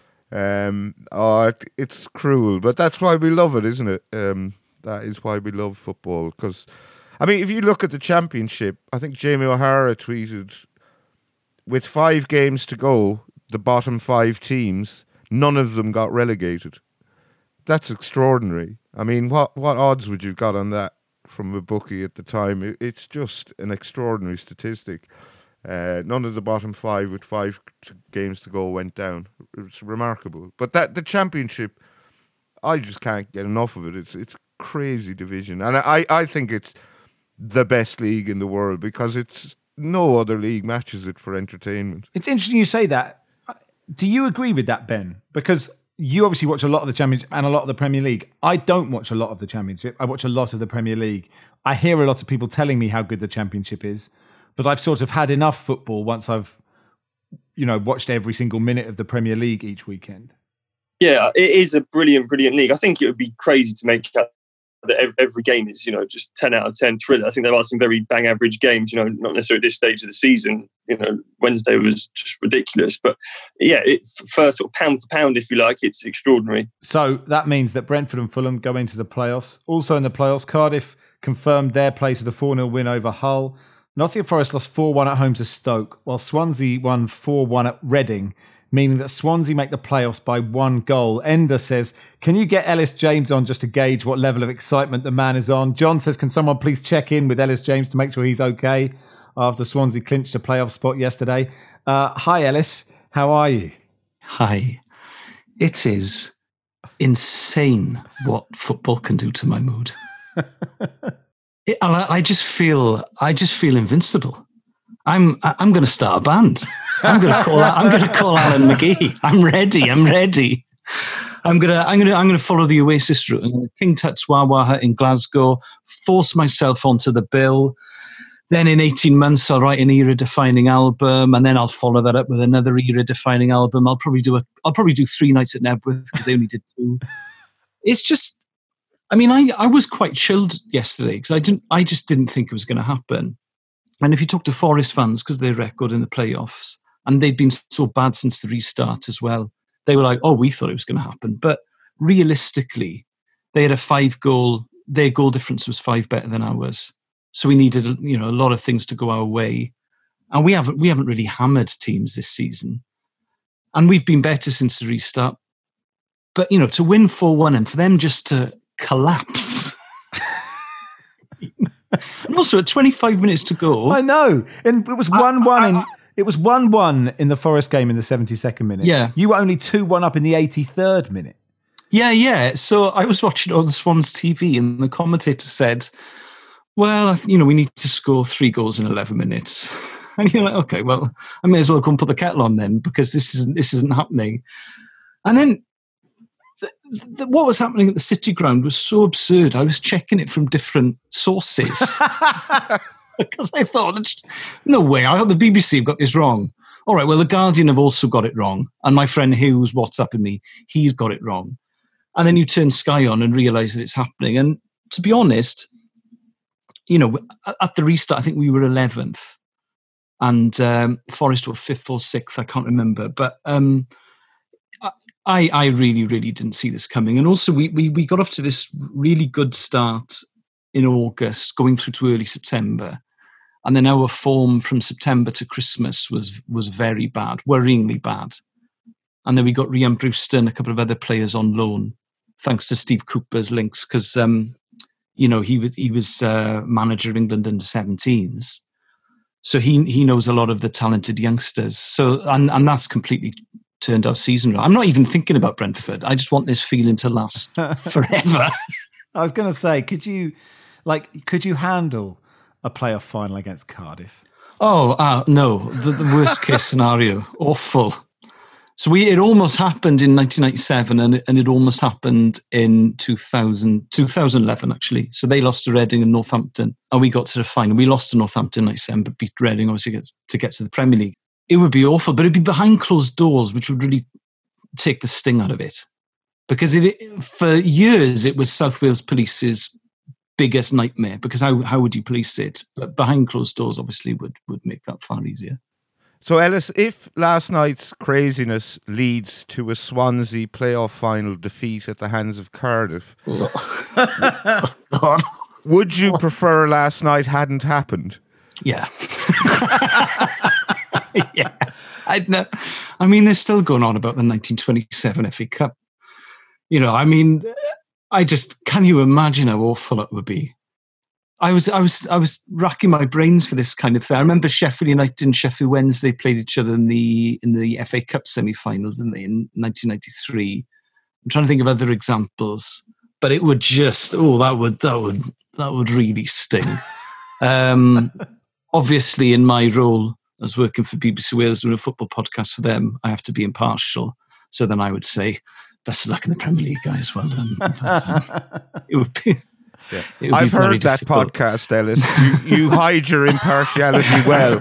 Speaker 3: um, oh, it, it's cruel. But that's why we love it, isn't it? Um, that is why we love football. Because, I mean, if you look at the Championship, I think Jamie O'Hara tweeted, with five games to go, the bottom five teams, none of them got relegated. That's extraordinary. I mean, what, what odds would you have got on that from a bookie at the time? It, it's just an extraordinary statistic. Uh, none of the bottom five with five t- games to go went down. It was remarkable. But that the Championship, I just can't get enough of it. It's it's a crazy division. And I, I think it's the best league in the world because it's no other league matches it for entertainment.
Speaker 2: It's interesting you say that. Do you agree with that, Ben? Because you obviously watch a lot of the Championship and a lot of the Premier League. I don't watch a lot of the Championship. I watch a lot of the Premier League. I hear a lot of people telling me how good the Championship is, but I've sort of had enough football once I've, you know, watched every single minute of the Premier League each weekend.
Speaker 5: Yeah, it is a brilliant, brilliant league. I think it would be crazy to make that every game is, you know, just ten out of ten thriller. I think there are some very bang average games, you know, not necessarily at this stage of the season. You know, Wednesday was just ridiculous. But yeah, it, for sort of pound for pound, if you like, it's extraordinary.
Speaker 2: So that means that Brentford and Fulham go into the playoffs. Also in the playoffs, Cardiff confirmed their place with a four nil win over Hull. Nottingham Forest lost four one at home to Stoke, while Swansea won four one at Reading, meaning that Swansea make the playoffs by one goal. Ender says, can you get Ellis James on just to gauge what level of excitement the man is on? John says, can someone please check in with Ellis James to make sure he's okay after Swansea clinched a playoff spot yesterday? Uh, hi, Ellis. How are you?
Speaker 1: Hi. It is insane what football can do to my mood. it, and I, I just feel, I just feel invincible. I'm, I'm going to start a band. I'm going to call. I'm going to call Alan McGee. I'm ready. I'm ready. I'm gonna. I'm gonna. I'm gonna follow the Oasis route. I'm gonna King Tut's Wah Wah Hut in Glasgow. Force myself onto the bill. Then in eighteen months, I'll write an era-defining album, and then I'll follow that up with another era-defining album. I'll probably do a. I'll probably do three nights at Nebworth because they only did two. It's just. I mean, I I was quite chilled yesterday because I didn't. I just didn't think it was going to happen. And if you talk to Forest fans, because they're record in the playoffs, and they've been so bad since the restart as well, they were like, oh, we thought it was going to happen. But realistically, they had a five goal, their goal difference was five better than ours. So we needed, you know, a lot of things to go our way. And we haven't, we haven't really hammered teams this season. And we've been better since the restart. But, you know, to win four one and for them just to collapse. And also at twenty-five minutes to go.
Speaker 2: I know. And it was one one in it was one one in the Forest game in the seventy-second minute.
Speaker 1: Yeah.
Speaker 2: You were only two one up in the eighty-third minute.
Speaker 1: Yeah, yeah. So I was watching on Swans T V and the commentator said, well, you know, we need to score three goals in eleven minutes. And you're like, okay, well, I may as well go and put the kettle on then because this isn't this isn't happening. And then The, the, what was happening at the City Ground was so absurd. I was checking it from different sources because I thought, no way, I thought the B B C have got this wrong. All right, well, the Guardian have also got it wrong. And my friend who's WhatsApping me, he's got it wrong. And then you turn Sky on and realise that it's happening. And to be honest, you know, at the restart, I think we were eleventh. And um, Forest were fifth or sixth, I can't remember. But... Um, I, I really, really didn't see this coming. And also we, we we got off to this really good start in August, going through to early September. And then our form from September to Christmas was was very bad, worryingly bad. And then we got Rhian Brewster and a couple of other players on loan, thanks to Steve Cooper's links, because, um, you know, he was, he was uh, manager of England under seventeens. So he he knows a lot of the talented youngsters. So and, and that's completely... turned our season around. I'm not even thinking about Brentford. I just want this feeling to last forever.
Speaker 2: I was going to say, could you, like, could you handle a playoff final against Cardiff?
Speaker 1: Oh, uh, no. The, the worst case scenario. Awful. So we it almost happened in nineteen ninety-seven and it, and it almost happened in two thousand, twenty eleven, actually. So they lost to Reading and Northampton and we got to the final. We lost to Northampton in ninety-seven, but beat Reading, obviously, to get to the Premier League. It would be awful, but it'd be behind closed doors, which would really take the sting out of it. Because it, for years, it was South Wales Police's biggest nightmare, because how, how would you police it? But behind closed doors, obviously, would, would make that far easier.
Speaker 3: So, Ellis, if last night's craziness leads to a Swansea playoff final defeat at the hands of Cardiff,
Speaker 1: Oh, God.
Speaker 3: would you prefer last night hadn't happened?
Speaker 1: Yeah. yeah. I know. I mean, they're still going on about the nineteen twenty-seven F A Cup. You know, I mean, I just, can you imagine how awful it would be? I was, I was, I was racking my brains for this kind of thing. I remember Sheffield United and Sheffield Wednesday played each other in the in the F A Cup semi-finals, didn't they, in nineteen ninety-three? I'm trying to think of other examples, but it would just, oh, that would, that would, that would really sting. Um, obviously, in my role as working for B B C Wales doing a football podcast for them, I have to be impartial. So then I would say, best of luck in the Premier League, guys. Well done. But, um, it would be.
Speaker 3: Yeah.
Speaker 1: It would
Speaker 3: I've
Speaker 1: be
Speaker 3: heard that
Speaker 1: difficult.
Speaker 3: podcast, Ellis. You, you hide your impartiality well.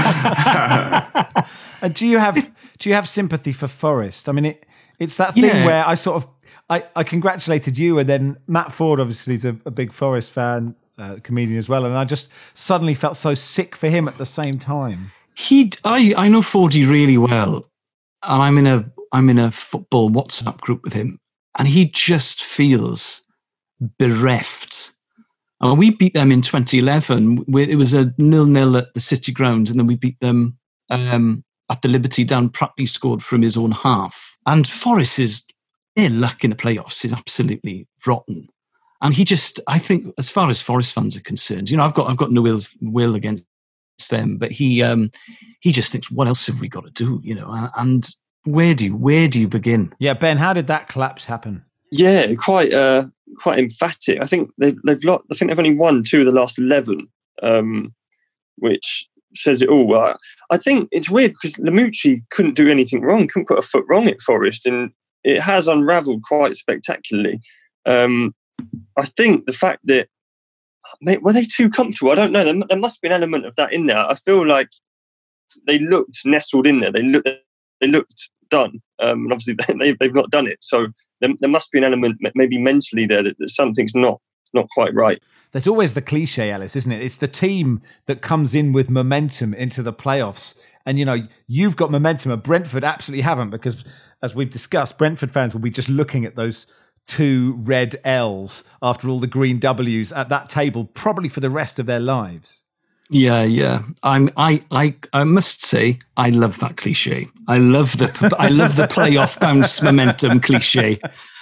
Speaker 2: And do you have do you have sympathy for Forest? I mean, it it's that thing
Speaker 1: Yeah.
Speaker 2: where I sort of I, I congratulated you, and then Matt Ford obviously is a, a big Forest fan, uh, comedian as well, and I just suddenly felt so sick for him at the same time.
Speaker 1: He, I, I know Fordy really well, and I'm in a I'm in a football WhatsApp group with him, and he just feels bereft. And we beat them in twenty eleven. It was a nil-nil at the City Ground, and then we beat them um, at the Liberty. Dan Pratley scored from his own half. And Forest is, their luck in the playoffs is absolutely rotten. And he just, I think, as far as Forest fans are concerned, you know, I've got I've got no will, will against them, but he um, he just thinks, what else have we got to do? You know, and where do you, where do you begin?
Speaker 2: Yeah, Ben, how did that collapse happen?
Speaker 5: Yeah, quite uh, quite emphatic. I think they've they've lot, I think they've only won two of the last eleven, um, which says it all. Uh, I think it's weird because Lamucci couldn't do anything wrong, couldn't put a foot wrong at Forest, and it has unravelled quite spectacularly. Um, I think the fact that mate, were they too comfortable? I don't know. There, there must be an element of that in there. I feel like they looked nestled in there. They looked they looked done, um, and obviously they, they've not done it. So there, there must be an element, maybe mentally, there that, that something's not not quite right.
Speaker 2: There's always the cliche, Ellis, isn't it? It's the team that comes in with momentum into the playoffs. And, you know, you've got momentum, and Brentford absolutely haven't, because, as we've discussed, Brentford fans will be just looking at those two red L's after all the green W's at that table, probably for the rest of their lives.
Speaker 1: Yeah, yeah. I'm. I. I. I must say, I love that cliche. I love the. I love the playoff bounce momentum cliche.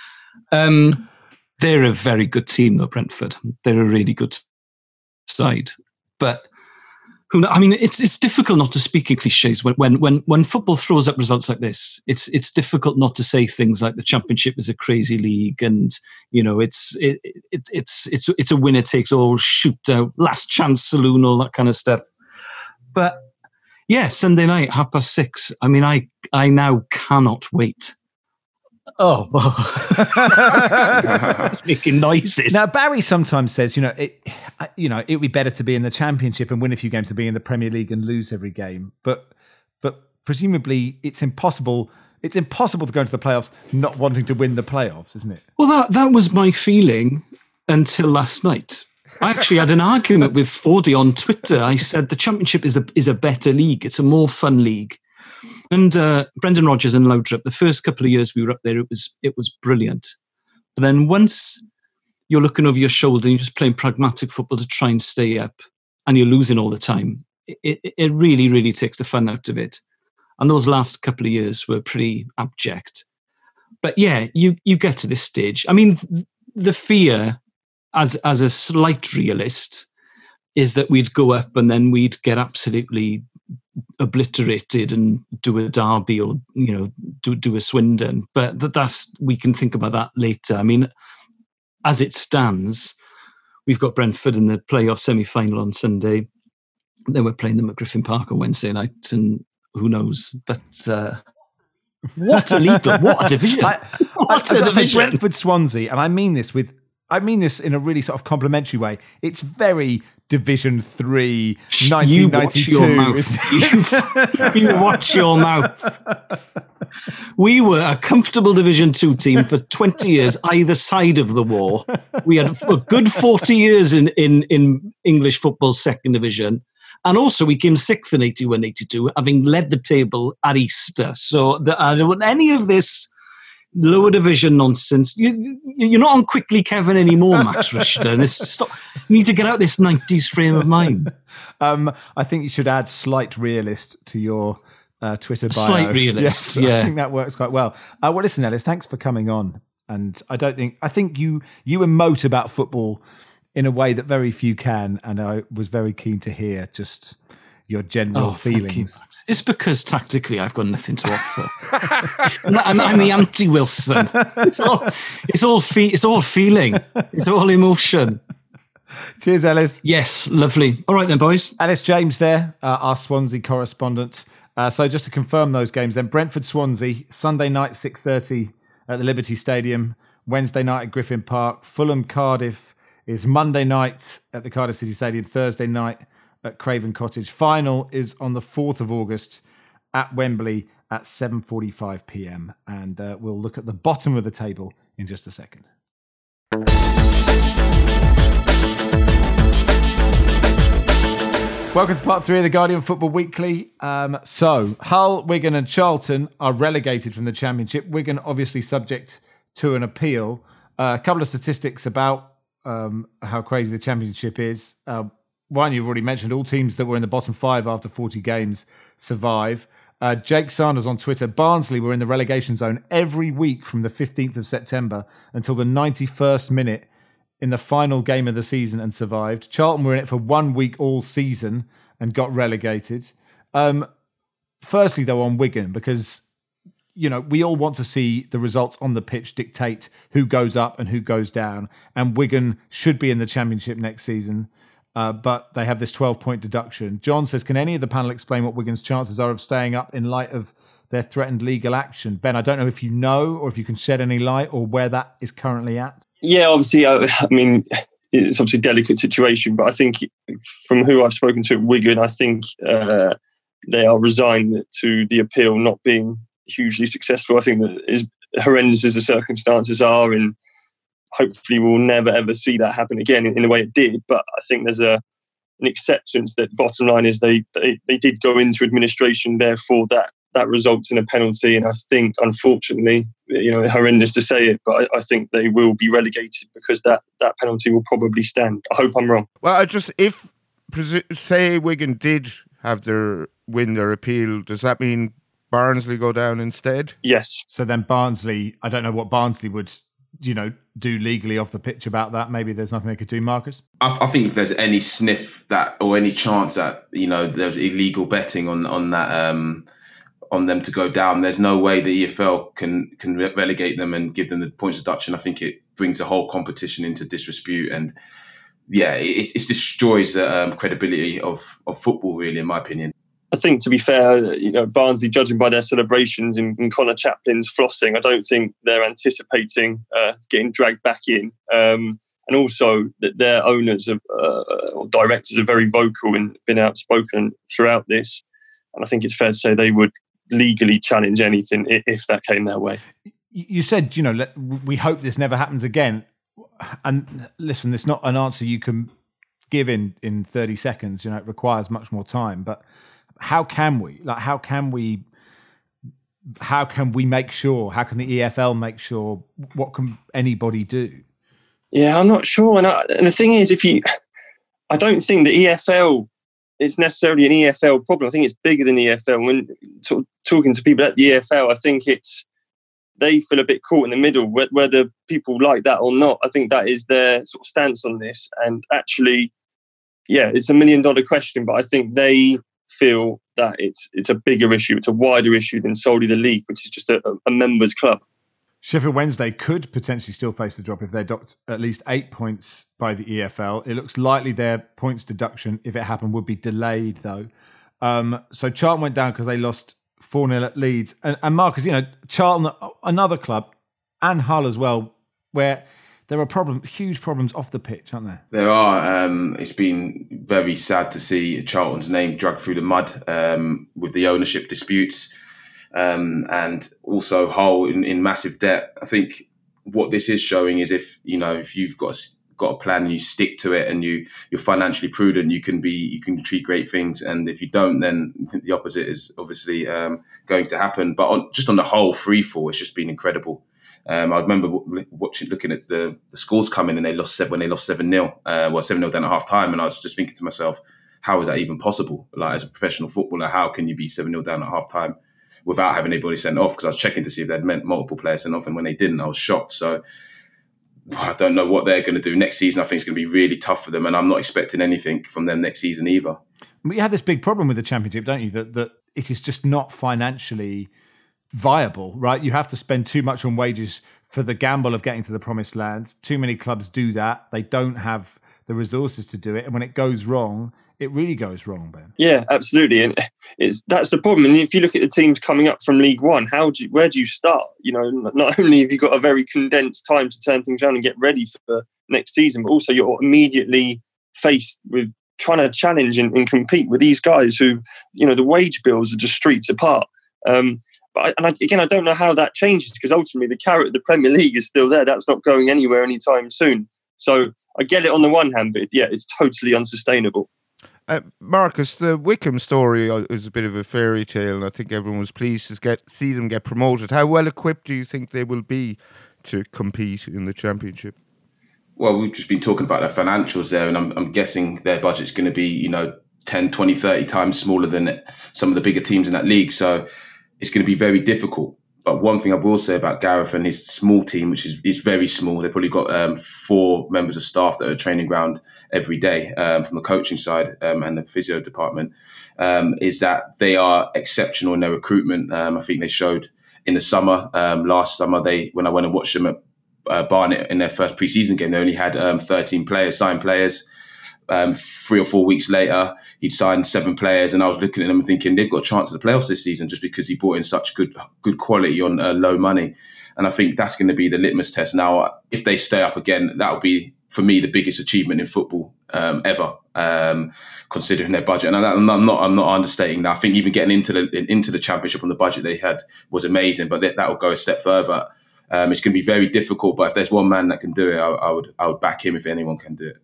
Speaker 1: Um, they're a very good team, though. Brentford. They're a really good side. But who? kn- I mean, it's it's difficult not to speak in cliches when when when when football throws up results like this. It's it's difficult not to say things like the Championship is a crazy league, and you know, it's it, it it's it's it's a winner takes all shootout, last chance saloon, all that kind of stuff. But yeah, Sunday night, half past six. I mean, I I now cannot wait. Oh, it's making noises.
Speaker 2: Now, Barry sometimes says, you know, it, you know, it would be better to be in the Championship and win a few games to be in the Premier League and lose every game. But, but presumably, it's impossible. It's impossible to go into the playoffs not wanting to win the playoffs, isn't it?
Speaker 1: Well, that that was my feeling until last night. I actually had an argument with Fordy on Twitter. I said the Championship is a, is a better league. It's a more fun league. And uh, Brendan Rodgers and Loudrup, the first couple of years we were up there, it was it was brilliant. But then once you're looking over your shoulder and you're just playing pragmatic football to try and stay up, and you're losing all the time, it, it, it really, really takes the fun out of it. And those last couple of years were pretty abject. But yeah, you you get to this stage. I mean, the fear, as as a slight realist, is that we'd go up and then we'd get absolutely obliterated and do a Derby or, you know, do do a Swindon. But that, that's we can think about that later. I mean, as it stands, we've got Brentford in the playoff semi-final on Sunday. Then we're playing them at Griffin Park on Wednesday night, and who knows? But uh, what a league! What a division!
Speaker 2: I,
Speaker 1: what
Speaker 2: I,
Speaker 1: a
Speaker 2: I say
Speaker 1: division!
Speaker 2: Brentford Swansea, and I mean this with. I mean this in a really sort of complimentary way. It's very Division Three, nineteen ninety-two.
Speaker 1: You watch your mouth. You, you watch your mouth. We were a comfortable Division Two team for twenty years, either side of the war. We had a good forty years in, in, in English football's second division. And also we came sixth in eighty-one eighty-two, having led the table at Easter. So the, I don't want any of this lower division nonsense. You, you're not on Quickly Kevin anymore, Max Richter. This, stop. You need to get out this nineties frame of mind.
Speaker 2: Um, I think you should add slight realist to your uh, Twitter bio.
Speaker 1: Slight realist,
Speaker 2: yes,
Speaker 1: yeah.
Speaker 2: I think that works quite well. Uh, well, listen, Ellis, thanks for coming on. And I don't think, I think you, you emote about football in a way that very few can, and I was very keen to hear just your general
Speaker 1: oh,
Speaker 2: feelings.
Speaker 1: It's because tactically I've got nothing to offer. I'm, I'm the anti-Wilson. It's all, it's all, fe- it's all feeling. It's all emotion.
Speaker 2: Cheers, Ellis.
Speaker 1: Yes, lovely. All right then, boys.
Speaker 2: Ellis James there, uh, our Swansea correspondent. Uh, so just to confirm those games then, Brentford-Swansea, Sunday night, six thirty at the Liberty Stadium. Wednesday night at Griffin Park. Fulham-Cardiff is Monday night at the Cardiff City Stadium. Thursday night at Craven Cottage. Final is on the fourth of August at Wembley at seven forty-five p.m. And uh, we'll look at the bottom of the table in just a second. Welcome to part three of the Guardian Football Weekly. Um, so, Hull, Wigan and Charlton are relegated from the Championship. Wigan obviously subject to an appeal. Uh, a couple of statistics about um, how crazy the Championship is. Uh, one, you've already mentioned, all teams that were in the bottom five after forty games survive. Uh, Jake Sanders on Twitter, Barnsley were in the relegation zone every week from the fifteenth of September until the ninety-first minute in the final game of the season and survived. Charlton were in it for one week all season and got relegated. Um, firstly, though, on Wigan, because, you know, we all want to see the results on the pitch dictate who goes up and who goes down. And Wigan should be in the Championship next season, uh, but they have this twelve-point deduction. John says, can any of the panel explain what Wigan's chances are of staying up in light of their threatened legal action? Ben, I don't know if you know or if you can shed any light or where that is currently at.
Speaker 5: Yeah, obviously, I, I mean, it's obviously a delicate situation, but I think from who I've spoken to at Wigan, I think uh, they are resigned to the appeal not being hugely successful. I think that as horrendous as the circumstances are, and hopefully we'll never ever see that happen again in, in the way it did. But I think there's a an acceptance that bottom line is they, they they did go into administration, therefore that that results in a penalty. And I think, unfortunately, you know, horrendous to say it, but I, I think they will be relegated because that, that penalty will probably stand. I hope I'm wrong.
Speaker 3: Well, I just, if, say Wigan did have their win their appeal, does that mean Barnsley go down instead?
Speaker 5: Yes.
Speaker 2: So then Barnsley, I don't know what Barnsley would, you know, do legally off the pitch about that. Maybe there's nothing they could do, Marcus?
Speaker 4: I, I think if there's any sniff that, or any chance that, you know, there's illegal betting on, on that, um, on them to go down, there's no way the E F L can can relegate them and give them the points deduction. I think it brings the whole competition into disrepute, and yeah, it, it destroys the um, credibility of, of football, really, in my opinion.
Speaker 5: I think, to be fair, you know, Barnsley, judging by their celebrations and, and Connor Chaplin's flossing, I don't think they're anticipating uh, getting dragged back in. Um, and also that their owners are, uh, or directors are very vocal and been outspoken throughout this. And I think it's fair to say they would legally challenge anything if that came their way.
Speaker 2: You said, you know, let, we hope this never happens again. And listen, it's not an answer you can give in, in thirty seconds. You know, it requires much more time. But how can we? Like, how can we? How can we make sure? How can the E F L make sure? What can anybody do?
Speaker 5: Yeah, I'm not sure. And, I, and the thing is, if you, I don't think the E F L. It's necessarily an E F L problem. I think it's bigger than E F L. When t- talking to people at the E F L, I think it's they feel a bit caught in the middle, whether people like that or not. I think that is their sort of stance on this. And actually, yeah, it's a million dollar question, but I think they feel that it's it's a bigger issue. It's a wider issue than solely the league, which is just a, a members club.
Speaker 2: Sheffield Wednesday could potentially still face the drop if they're docked at least eight points by the E F L. It looks likely their points deduction, if it happened, would be delayed, though. Um, so Charlton went down because they lost four nil at Leeds. And, and Marcus, you know, Charlton, another club, and Hull as well, where there are problems, huge problems off the pitch, aren't there?
Speaker 4: There are. Um, it's been very sad to see Charlton's name dragged through the mud um, with the ownership disputes. Um, and also Hull in, in massive debt. I think what this is showing is if you know if you've got a, got a plan and you stick to it and you you're financially prudent, you can be you can achieve great things. And if you don't, then the opposite is obviously um, going to happen. But on, just on the whole, free fall, it's just been incredible. Um, I remember watching, looking at the, the scores coming, and they lost when they lost seven nil, uh, well seven nil down at half time, and I was just thinking to myself, how is that even possible? Like as a professional footballer, how can you be seven nil down at half time without having anybody sent off? Because I was checking to see if they'd meant multiple players sent off, and when they didn't, I was shocked. So I don't know what they're going to do next season. I think it's going to be really tough for them, and I'm not expecting anything from them next season either.
Speaker 2: But you have this big problem with the Championship, don't you? That that it is just not financially viable, right? You have to spend too much on wages for the gamble of getting to the promised land. Too many clubs do that. They don't have the resources to do it, and when it goes wrong, it really goes wrong, Ben.
Speaker 5: Yeah, absolutely, and it's that's the problem. And if you look at the teams coming up from League One, how do you, where do you start? You know, not only have you got a very condensed time to turn things around and get ready for next season, but also you're immediately faced with trying to challenge and, and compete with these guys who, you know, the wage bills are just streets apart. Um, but I, and I, again, I don't know how that changes, because ultimately the carrot of the Premier League is still there. That's not going anywhere anytime soon. So I get it on the one hand, but yeah, it's totally unsustainable.
Speaker 3: Uh, Marcus, the Wycombe story is a bit of a fairy tale, and I think everyone was pleased to get see them get promoted. How well equipped do you think they will be to compete in the Championship?
Speaker 4: Well, we've just been talking about their financials there, and I'm, I'm guessing their budget's going to be, you know, ten, twenty, thirty times smaller than some of the bigger teams in that league. So it's going to be very difficult. But one thing I will say about Gareth and his small team, which is, is very small, they've probably got um, four members of staff that are training ground every day um, from the coaching side um, and the physio department, um, is that they are exceptional in their recruitment. Um, I think they showed in the summer, um, last summer, they when I went and watched them at uh, Barnet in their first pre-season game, they only had um, thirteen players, signed players. Um, three or four weeks later, he'd signed seven players, and I was looking at them and thinking they've got a chance at the playoffs this season just because he brought in such good good quality on uh, low money. And I think that's going to be the litmus test. Now, if they stay up again, that'll be, for me, the biggest achievement in football um, ever, um, considering their budget. And I'm not, I'm not understating that. I think even getting into the into the Championship on the budget they had was amazing, but that will go a step further. Um, it's going to be very difficult, but if there's one man that can do it, I, I would I would back him if anyone can do it.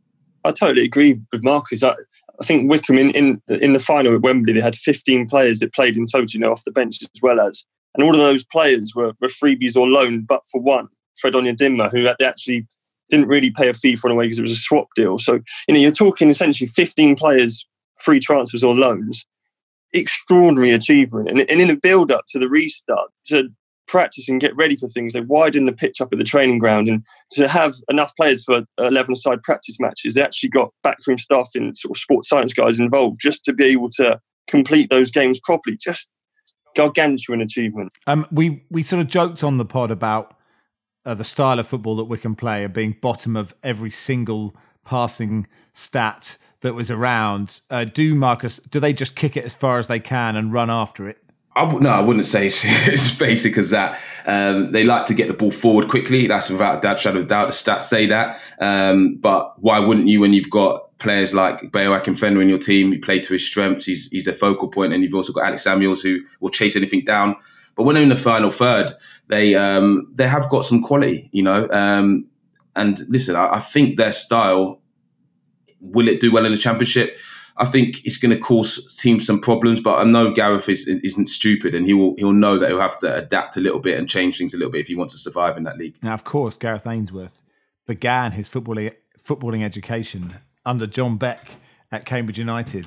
Speaker 5: I totally agree with Marcus. I, I think Wycombe in, in in the final at Wembley, they had fifteen players that played in total, you know, off the bench as well as, and all of those players were, were freebies or loaned, but for one, Fred Onyedinma, who actually didn't really pay a fee for an away because it was a swap deal. So, you know, you're talking essentially fifteen players, free transfers or loans. Extraordinary achievement. And, and in the build-up to the restart, to practice and get ready for things, they widen the pitch up at the training ground, and to have enough players for eleven-a-side practice matches, they actually got backroom staff and sort of sports science guys involved just to be able to complete those games properly. Just gargantuan achievement.
Speaker 2: Um, we we sort of joked on the pod about uh, the style of football that Wycombe play and being bottom of every single passing stat that was around. Uh, do Marcus? Do they just kick it as far as they can and run after it?
Speaker 4: I w- no, I wouldn't say it's as basic as that. Um, they like to get the ball forward quickly. That's without a shadow of doubt. The stats say that. Um, but why wouldn't you when you've got players like Bayo Akinfenwa in your team? You play to his strengths. He's he's a focal point, and you've also got Alex Samuels who will chase anything down. But when they're in the final third, they um, they have got some quality, you know. Um, and listen, I, I think their style, will it do well in the Championship? I think it's going to cause teams some problems, but I know Gareth is, isn't stupid, and he will he'll know that he'll have to adapt a little bit and change things a little bit if he wants to survive in that league.
Speaker 2: Now, of course, Gareth Ainsworth began his footballing footballing education under John Beck at Cambridge United,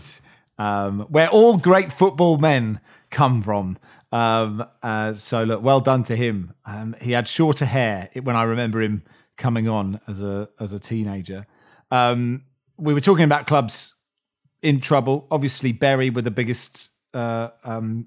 Speaker 2: um, where all great football men come from. Um, uh, so, look, well done to him. Um, he had shorter hair when I remember him coming on as a as a teenager. Um, we were talking about clubs in trouble. Obviously, Bury were the biggest uh, um,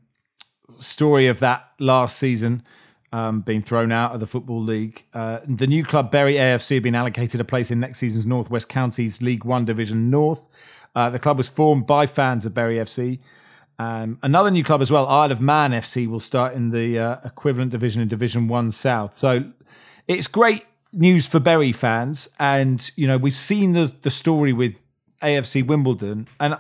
Speaker 2: story of that last season, um, being thrown out of the Football League. Uh, the new club, Bury A F C, have been allocated a place in next season's North West Counties League One Division North. Uh, the club was formed by fans of Bury F C. Um, another new club as well, Isle of Man F C, will start in the uh, equivalent division in Division One South. So it's great news for Bury fans. And, you know, we've seen the the story with A F C Wimbledon, and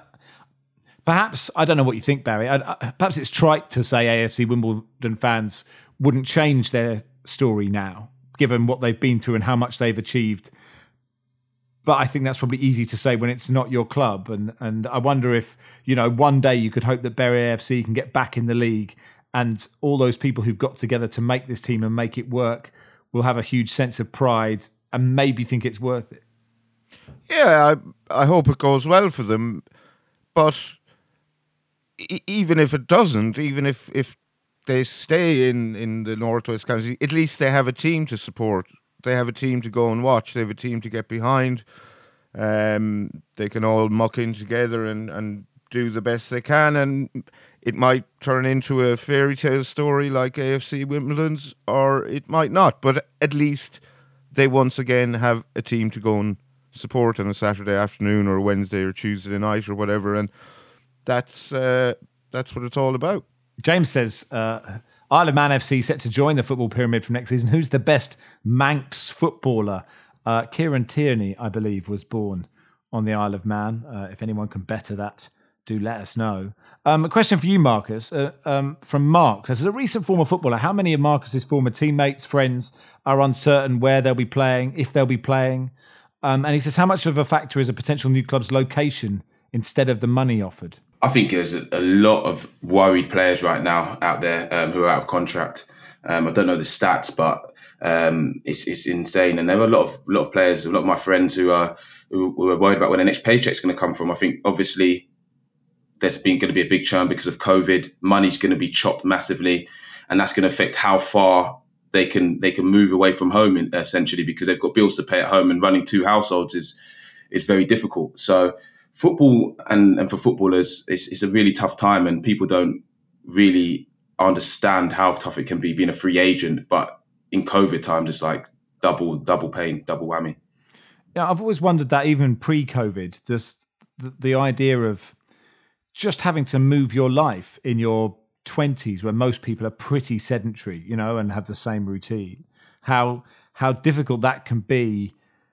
Speaker 2: perhaps, I don't know what you think, Barry, I, I, perhaps it's trite to say A F C Wimbledon fans wouldn't change their story now, given what they've been through and how much they've achieved. But I think that's probably easy to say when it's not your club. And and I wonder if, you know, one day you could hope that Bury A F C can get back in the league, and all those people who've got together to make this team and make it work will have a huge sense of pride and maybe think it's worth it.
Speaker 3: Yeah, I, I hope it goes well for them. But e- even if it doesn't, even if, if they stay in, in the North West Counties, at least they have a team to support they have a team to go and watch. They have a team to get behind. Um, they can all muck in together and, and do the best they can, and it might turn into a fairy tale story like A F C Wimbledon's, or it might not. But at least they once again have a team to go and support on a Saturday afternoon or a Wednesday or Tuesday night or whatever, and that's uh, that's what it's all about.
Speaker 2: James says uh, Isle of Man F C set to join the football pyramid from next season. Who's the best Manx footballer? Uh, Kieran Tierney, I believe, was born on the Isle of Man. Uh, if anyone can better that, do let us know. Um, a question for you, Marcus, uh, um, from Mark. As a recent former footballer, how many of Marcus's former teammates, friends, are uncertain where they'll be playing, if they'll be playing? Um, and he says, how much of a factor is a potential new club's location instead of the money offered?
Speaker 4: I think there's a, a lot of worried players right now out there um, who are out of contract. Um, I don't know the stats, but um, it's it's insane. And there are a lot of a lot of players, a lot of my friends who are who, who are worried about where their next paycheck's going to come from. I think obviously there's been going to be a big churn because of COVID. Money's going to be chopped massively, and that's going to affect how far they can they can move away from home, in, essentially, because they've got bills to pay at home, and running two households is is very difficult. So football and, and for footballers, it's, it's a really tough time, and people don't really understand how tough it can be being a free agent. But in COVID times, it's like double double pain, double whammy.
Speaker 2: Yeah, I've always wondered that even pre-COVID, just the, the idea of just having to move your life in your twenties, where most people are pretty sedentary, you know, and have the same routine, how how difficult that can be,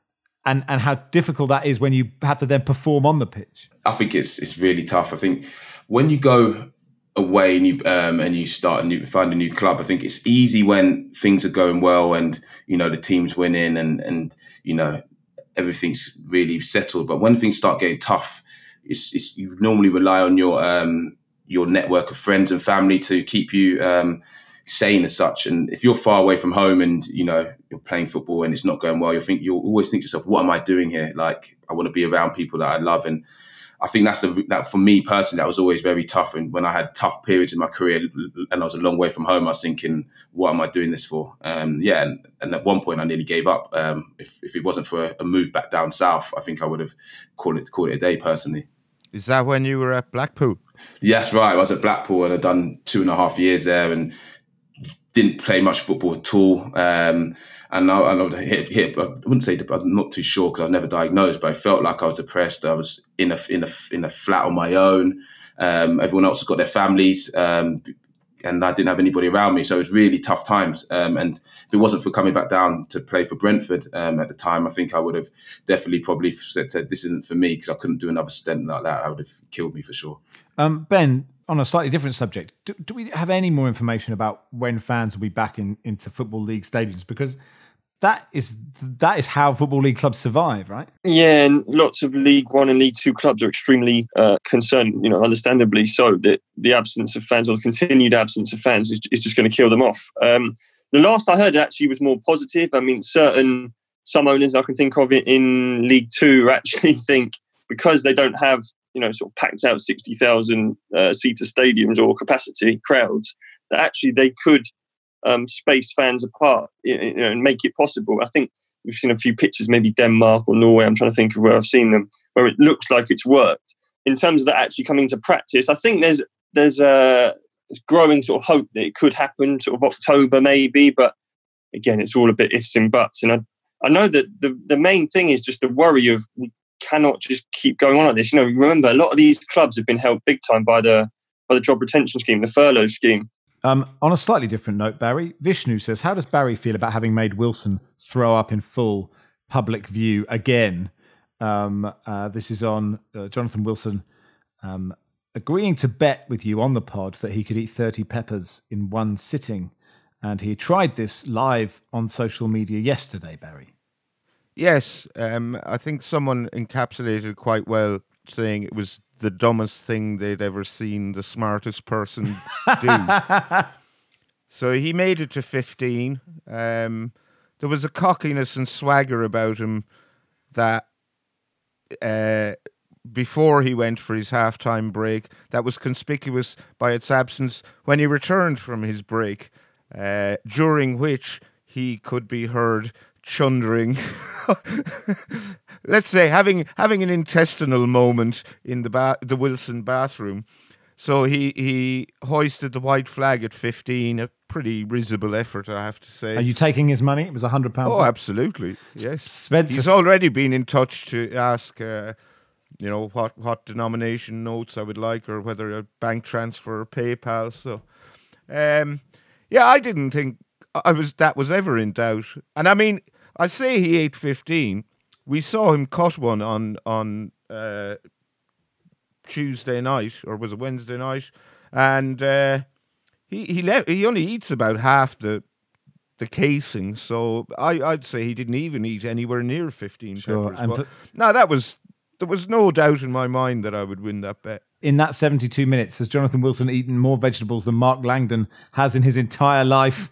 Speaker 2: and and how difficult that is when you have to then perform on the pitch.
Speaker 4: I think it's it's really tough. I think when you go away and you um, and you start a new find a new club, I think it's easy when things are going well and you know the team's winning and and you know everything's really settled. But when things start getting tough, it's, it's you normally rely on your um, your network of friends and family to keep you um, sane as such. And if you're far away from home and you know you're playing football and it's not going well, you think you'll always think to yourself, "What am I doing here? Like I want to be around people that I love." And I think that's the that for me personally, that was always very tough. And when I had tough periods in my career and I was a long way from home, I was thinking, "What am I doing this for?" Um, yeah, and, and at one point I nearly gave up. Um, if if it wasn't for a, a move back down south, I think I would have called it called it a day personally.
Speaker 3: Is that when you were at Blackpool?
Speaker 4: Yes, right. I was at Blackpool and I'd done two and a half years there and didn't play much football at all. Um, and I, I would hit, hit, I wouldn't say, I'm not too sure because I was never diagnosed, but I felt like I was depressed. I was in a in a in a flat on my own. Um, everyone else has got their families, um, and I didn't have anybody around me. So it was really tough times. Um, and if it wasn't for coming back down to play for Brentford um, at the time, I think I would have definitely probably said, said this isn't for me because I couldn't do another stint like that. I would have killed me for sure.
Speaker 2: Um, Ben, on a slightly different subject, do, do we have any more information about when fans will be back in, into Football League stadiums? Because that is that is how Football League clubs survive, right?
Speaker 5: Yeah, and lots of League One and League Two clubs are extremely uh, concerned, you know, understandably so, that the absence of fans or the continued absence of fans is, is just going to kill them off. Um, the last I heard actually was more positive. I mean, certain, some owners I can think of in League Two actually think because they don't have, you know, sort of packed out sixty thousand uh, seater stadiums or capacity crowds, that actually they could um, space fans apart, you know, and make it possible. I think we've seen a few pictures, maybe Denmark or Norway, I'm trying to think of where I've seen them, where it looks like it's worked. In terms of that actually coming to practice, I think there's there's a growing sort of hope that it could happen sort of October maybe, but again, it's all a bit ifs and buts. And I, I know that the, the main thing is just the worry of we cannot just keep going on like this. You know, remember, a lot of these clubs have been helped big time by the by the job retention scheme, the furlough scheme.
Speaker 2: Um, on a slightly different note, Barry, Vishnu says, how does Barry feel about having made Wilson throw up in full public view again? Um, uh, this is on uh, Jonathan Wilson um, agreeing to bet with you on the pod that he could eat thirty peppers in one sitting. And he tried this live on social media yesterday, Barry.
Speaker 3: Yes, um, I think someone encapsulated quite well, saying it was the dumbest thing they'd ever seen the smartest person do. So he made it to fifteen. Um, there was a cockiness and swagger about him that uh, before he went for his halftime break, that was conspicuous by its absence when he returned from his break, uh, during which he could be heard chundering. Let's say having having an intestinal moment in the ba- the Wilson bathroom. So he, he hoisted the white flag at fifteen, a pretty risible effort, I have to say.
Speaker 2: Are you taking his money? It was a hundred pounds.
Speaker 3: Oh, absolutely. Yes.
Speaker 2: Spencer...
Speaker 3: He's already been in touch to ask, uh, you know, what, what denomination notes I would like, or whether a bank transfer or PayPal. So, um, yeah, I didn't think I was that was ever in doubt. And I mean, I say he ate fifteen. We saw him cut one on on. Uh, Tuesday night, or was it Wednesday night? And uh, he he le- he only eats about half the the casing, so I, I'd say he didn't even eat anywhere near fifteen
Speaker 2: sure.
Speaker 3: peppers.
Speaker 2: And
Speaker 3: but
Speaker 2: th-
Speaker 3: no, that was there was no doubt in my mind that I would win that bet.
Speaker 2: In that seventy-two minutes, has Jonathan Wilson eaten more vegetables than Mark Langdon has in his entire life?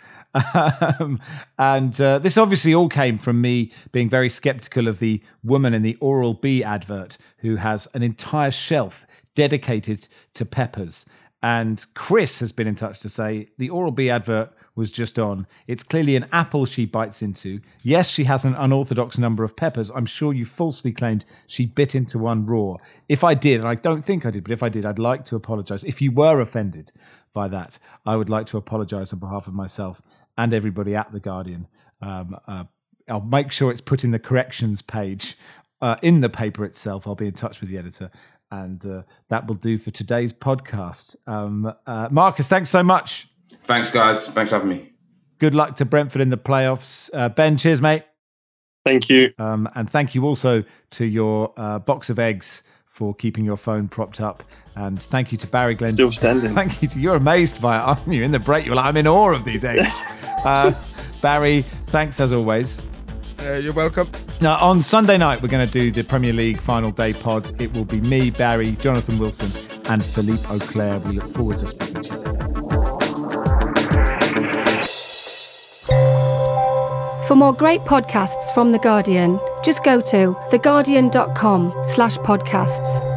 Speaker 2: Um, and uh, this obviously all came from me being very skeptical of the woman in the Oral-B advert who has an entire shelf dedicated to peppers. And Chris has been in touch to say the Oral-B advert was just on. It's clearly an apple she bites into. Yes, she has an unorthodox number of peppers. I'm sure you falsely claimed she bit into one raw. If I did, and I don't think I did, but if I did, I'd like to apologise. If you were offended by that, I would like to apologise on behalf of myself and everybody at The Guardian. Um, uh, I'll make sure it's put in the corrections page uh, in the paper itself. I'll be in touch with the editor. And uh, that will do for today's podcast. Um, uh, Marcus, thanks so much.
Speaker 4: Thanks, guys. Thanks for having me.
Speaker 2: Good luck to Brentford in the playoffs. Uh, Ben, cheers, mate.
Speaker 5: Thank you.
Speaker 2: Um, and thank you also to your uh, box of eggs for keeping your phone propped up. And thank you to Barry Glenn.
Speaker 5: Still standing.
Speaker 2: Thank you to, you're amazed by it, aren't you? In the break, you're like, I'm in awe of these eggs. uh, Barry, thanks as always.
Speaker 3: Uh, you're welcome.
Speaker 2: Now, on Sunday night, we're going to do the Premier League Final Day pod. It will be me, Barry, Jonathan Wilson, and Philippe Auclair. We look forward to speaking to you.
Speaker 6: For more great podcasts from The Guardian, just go to theguardian.com slash podcasts.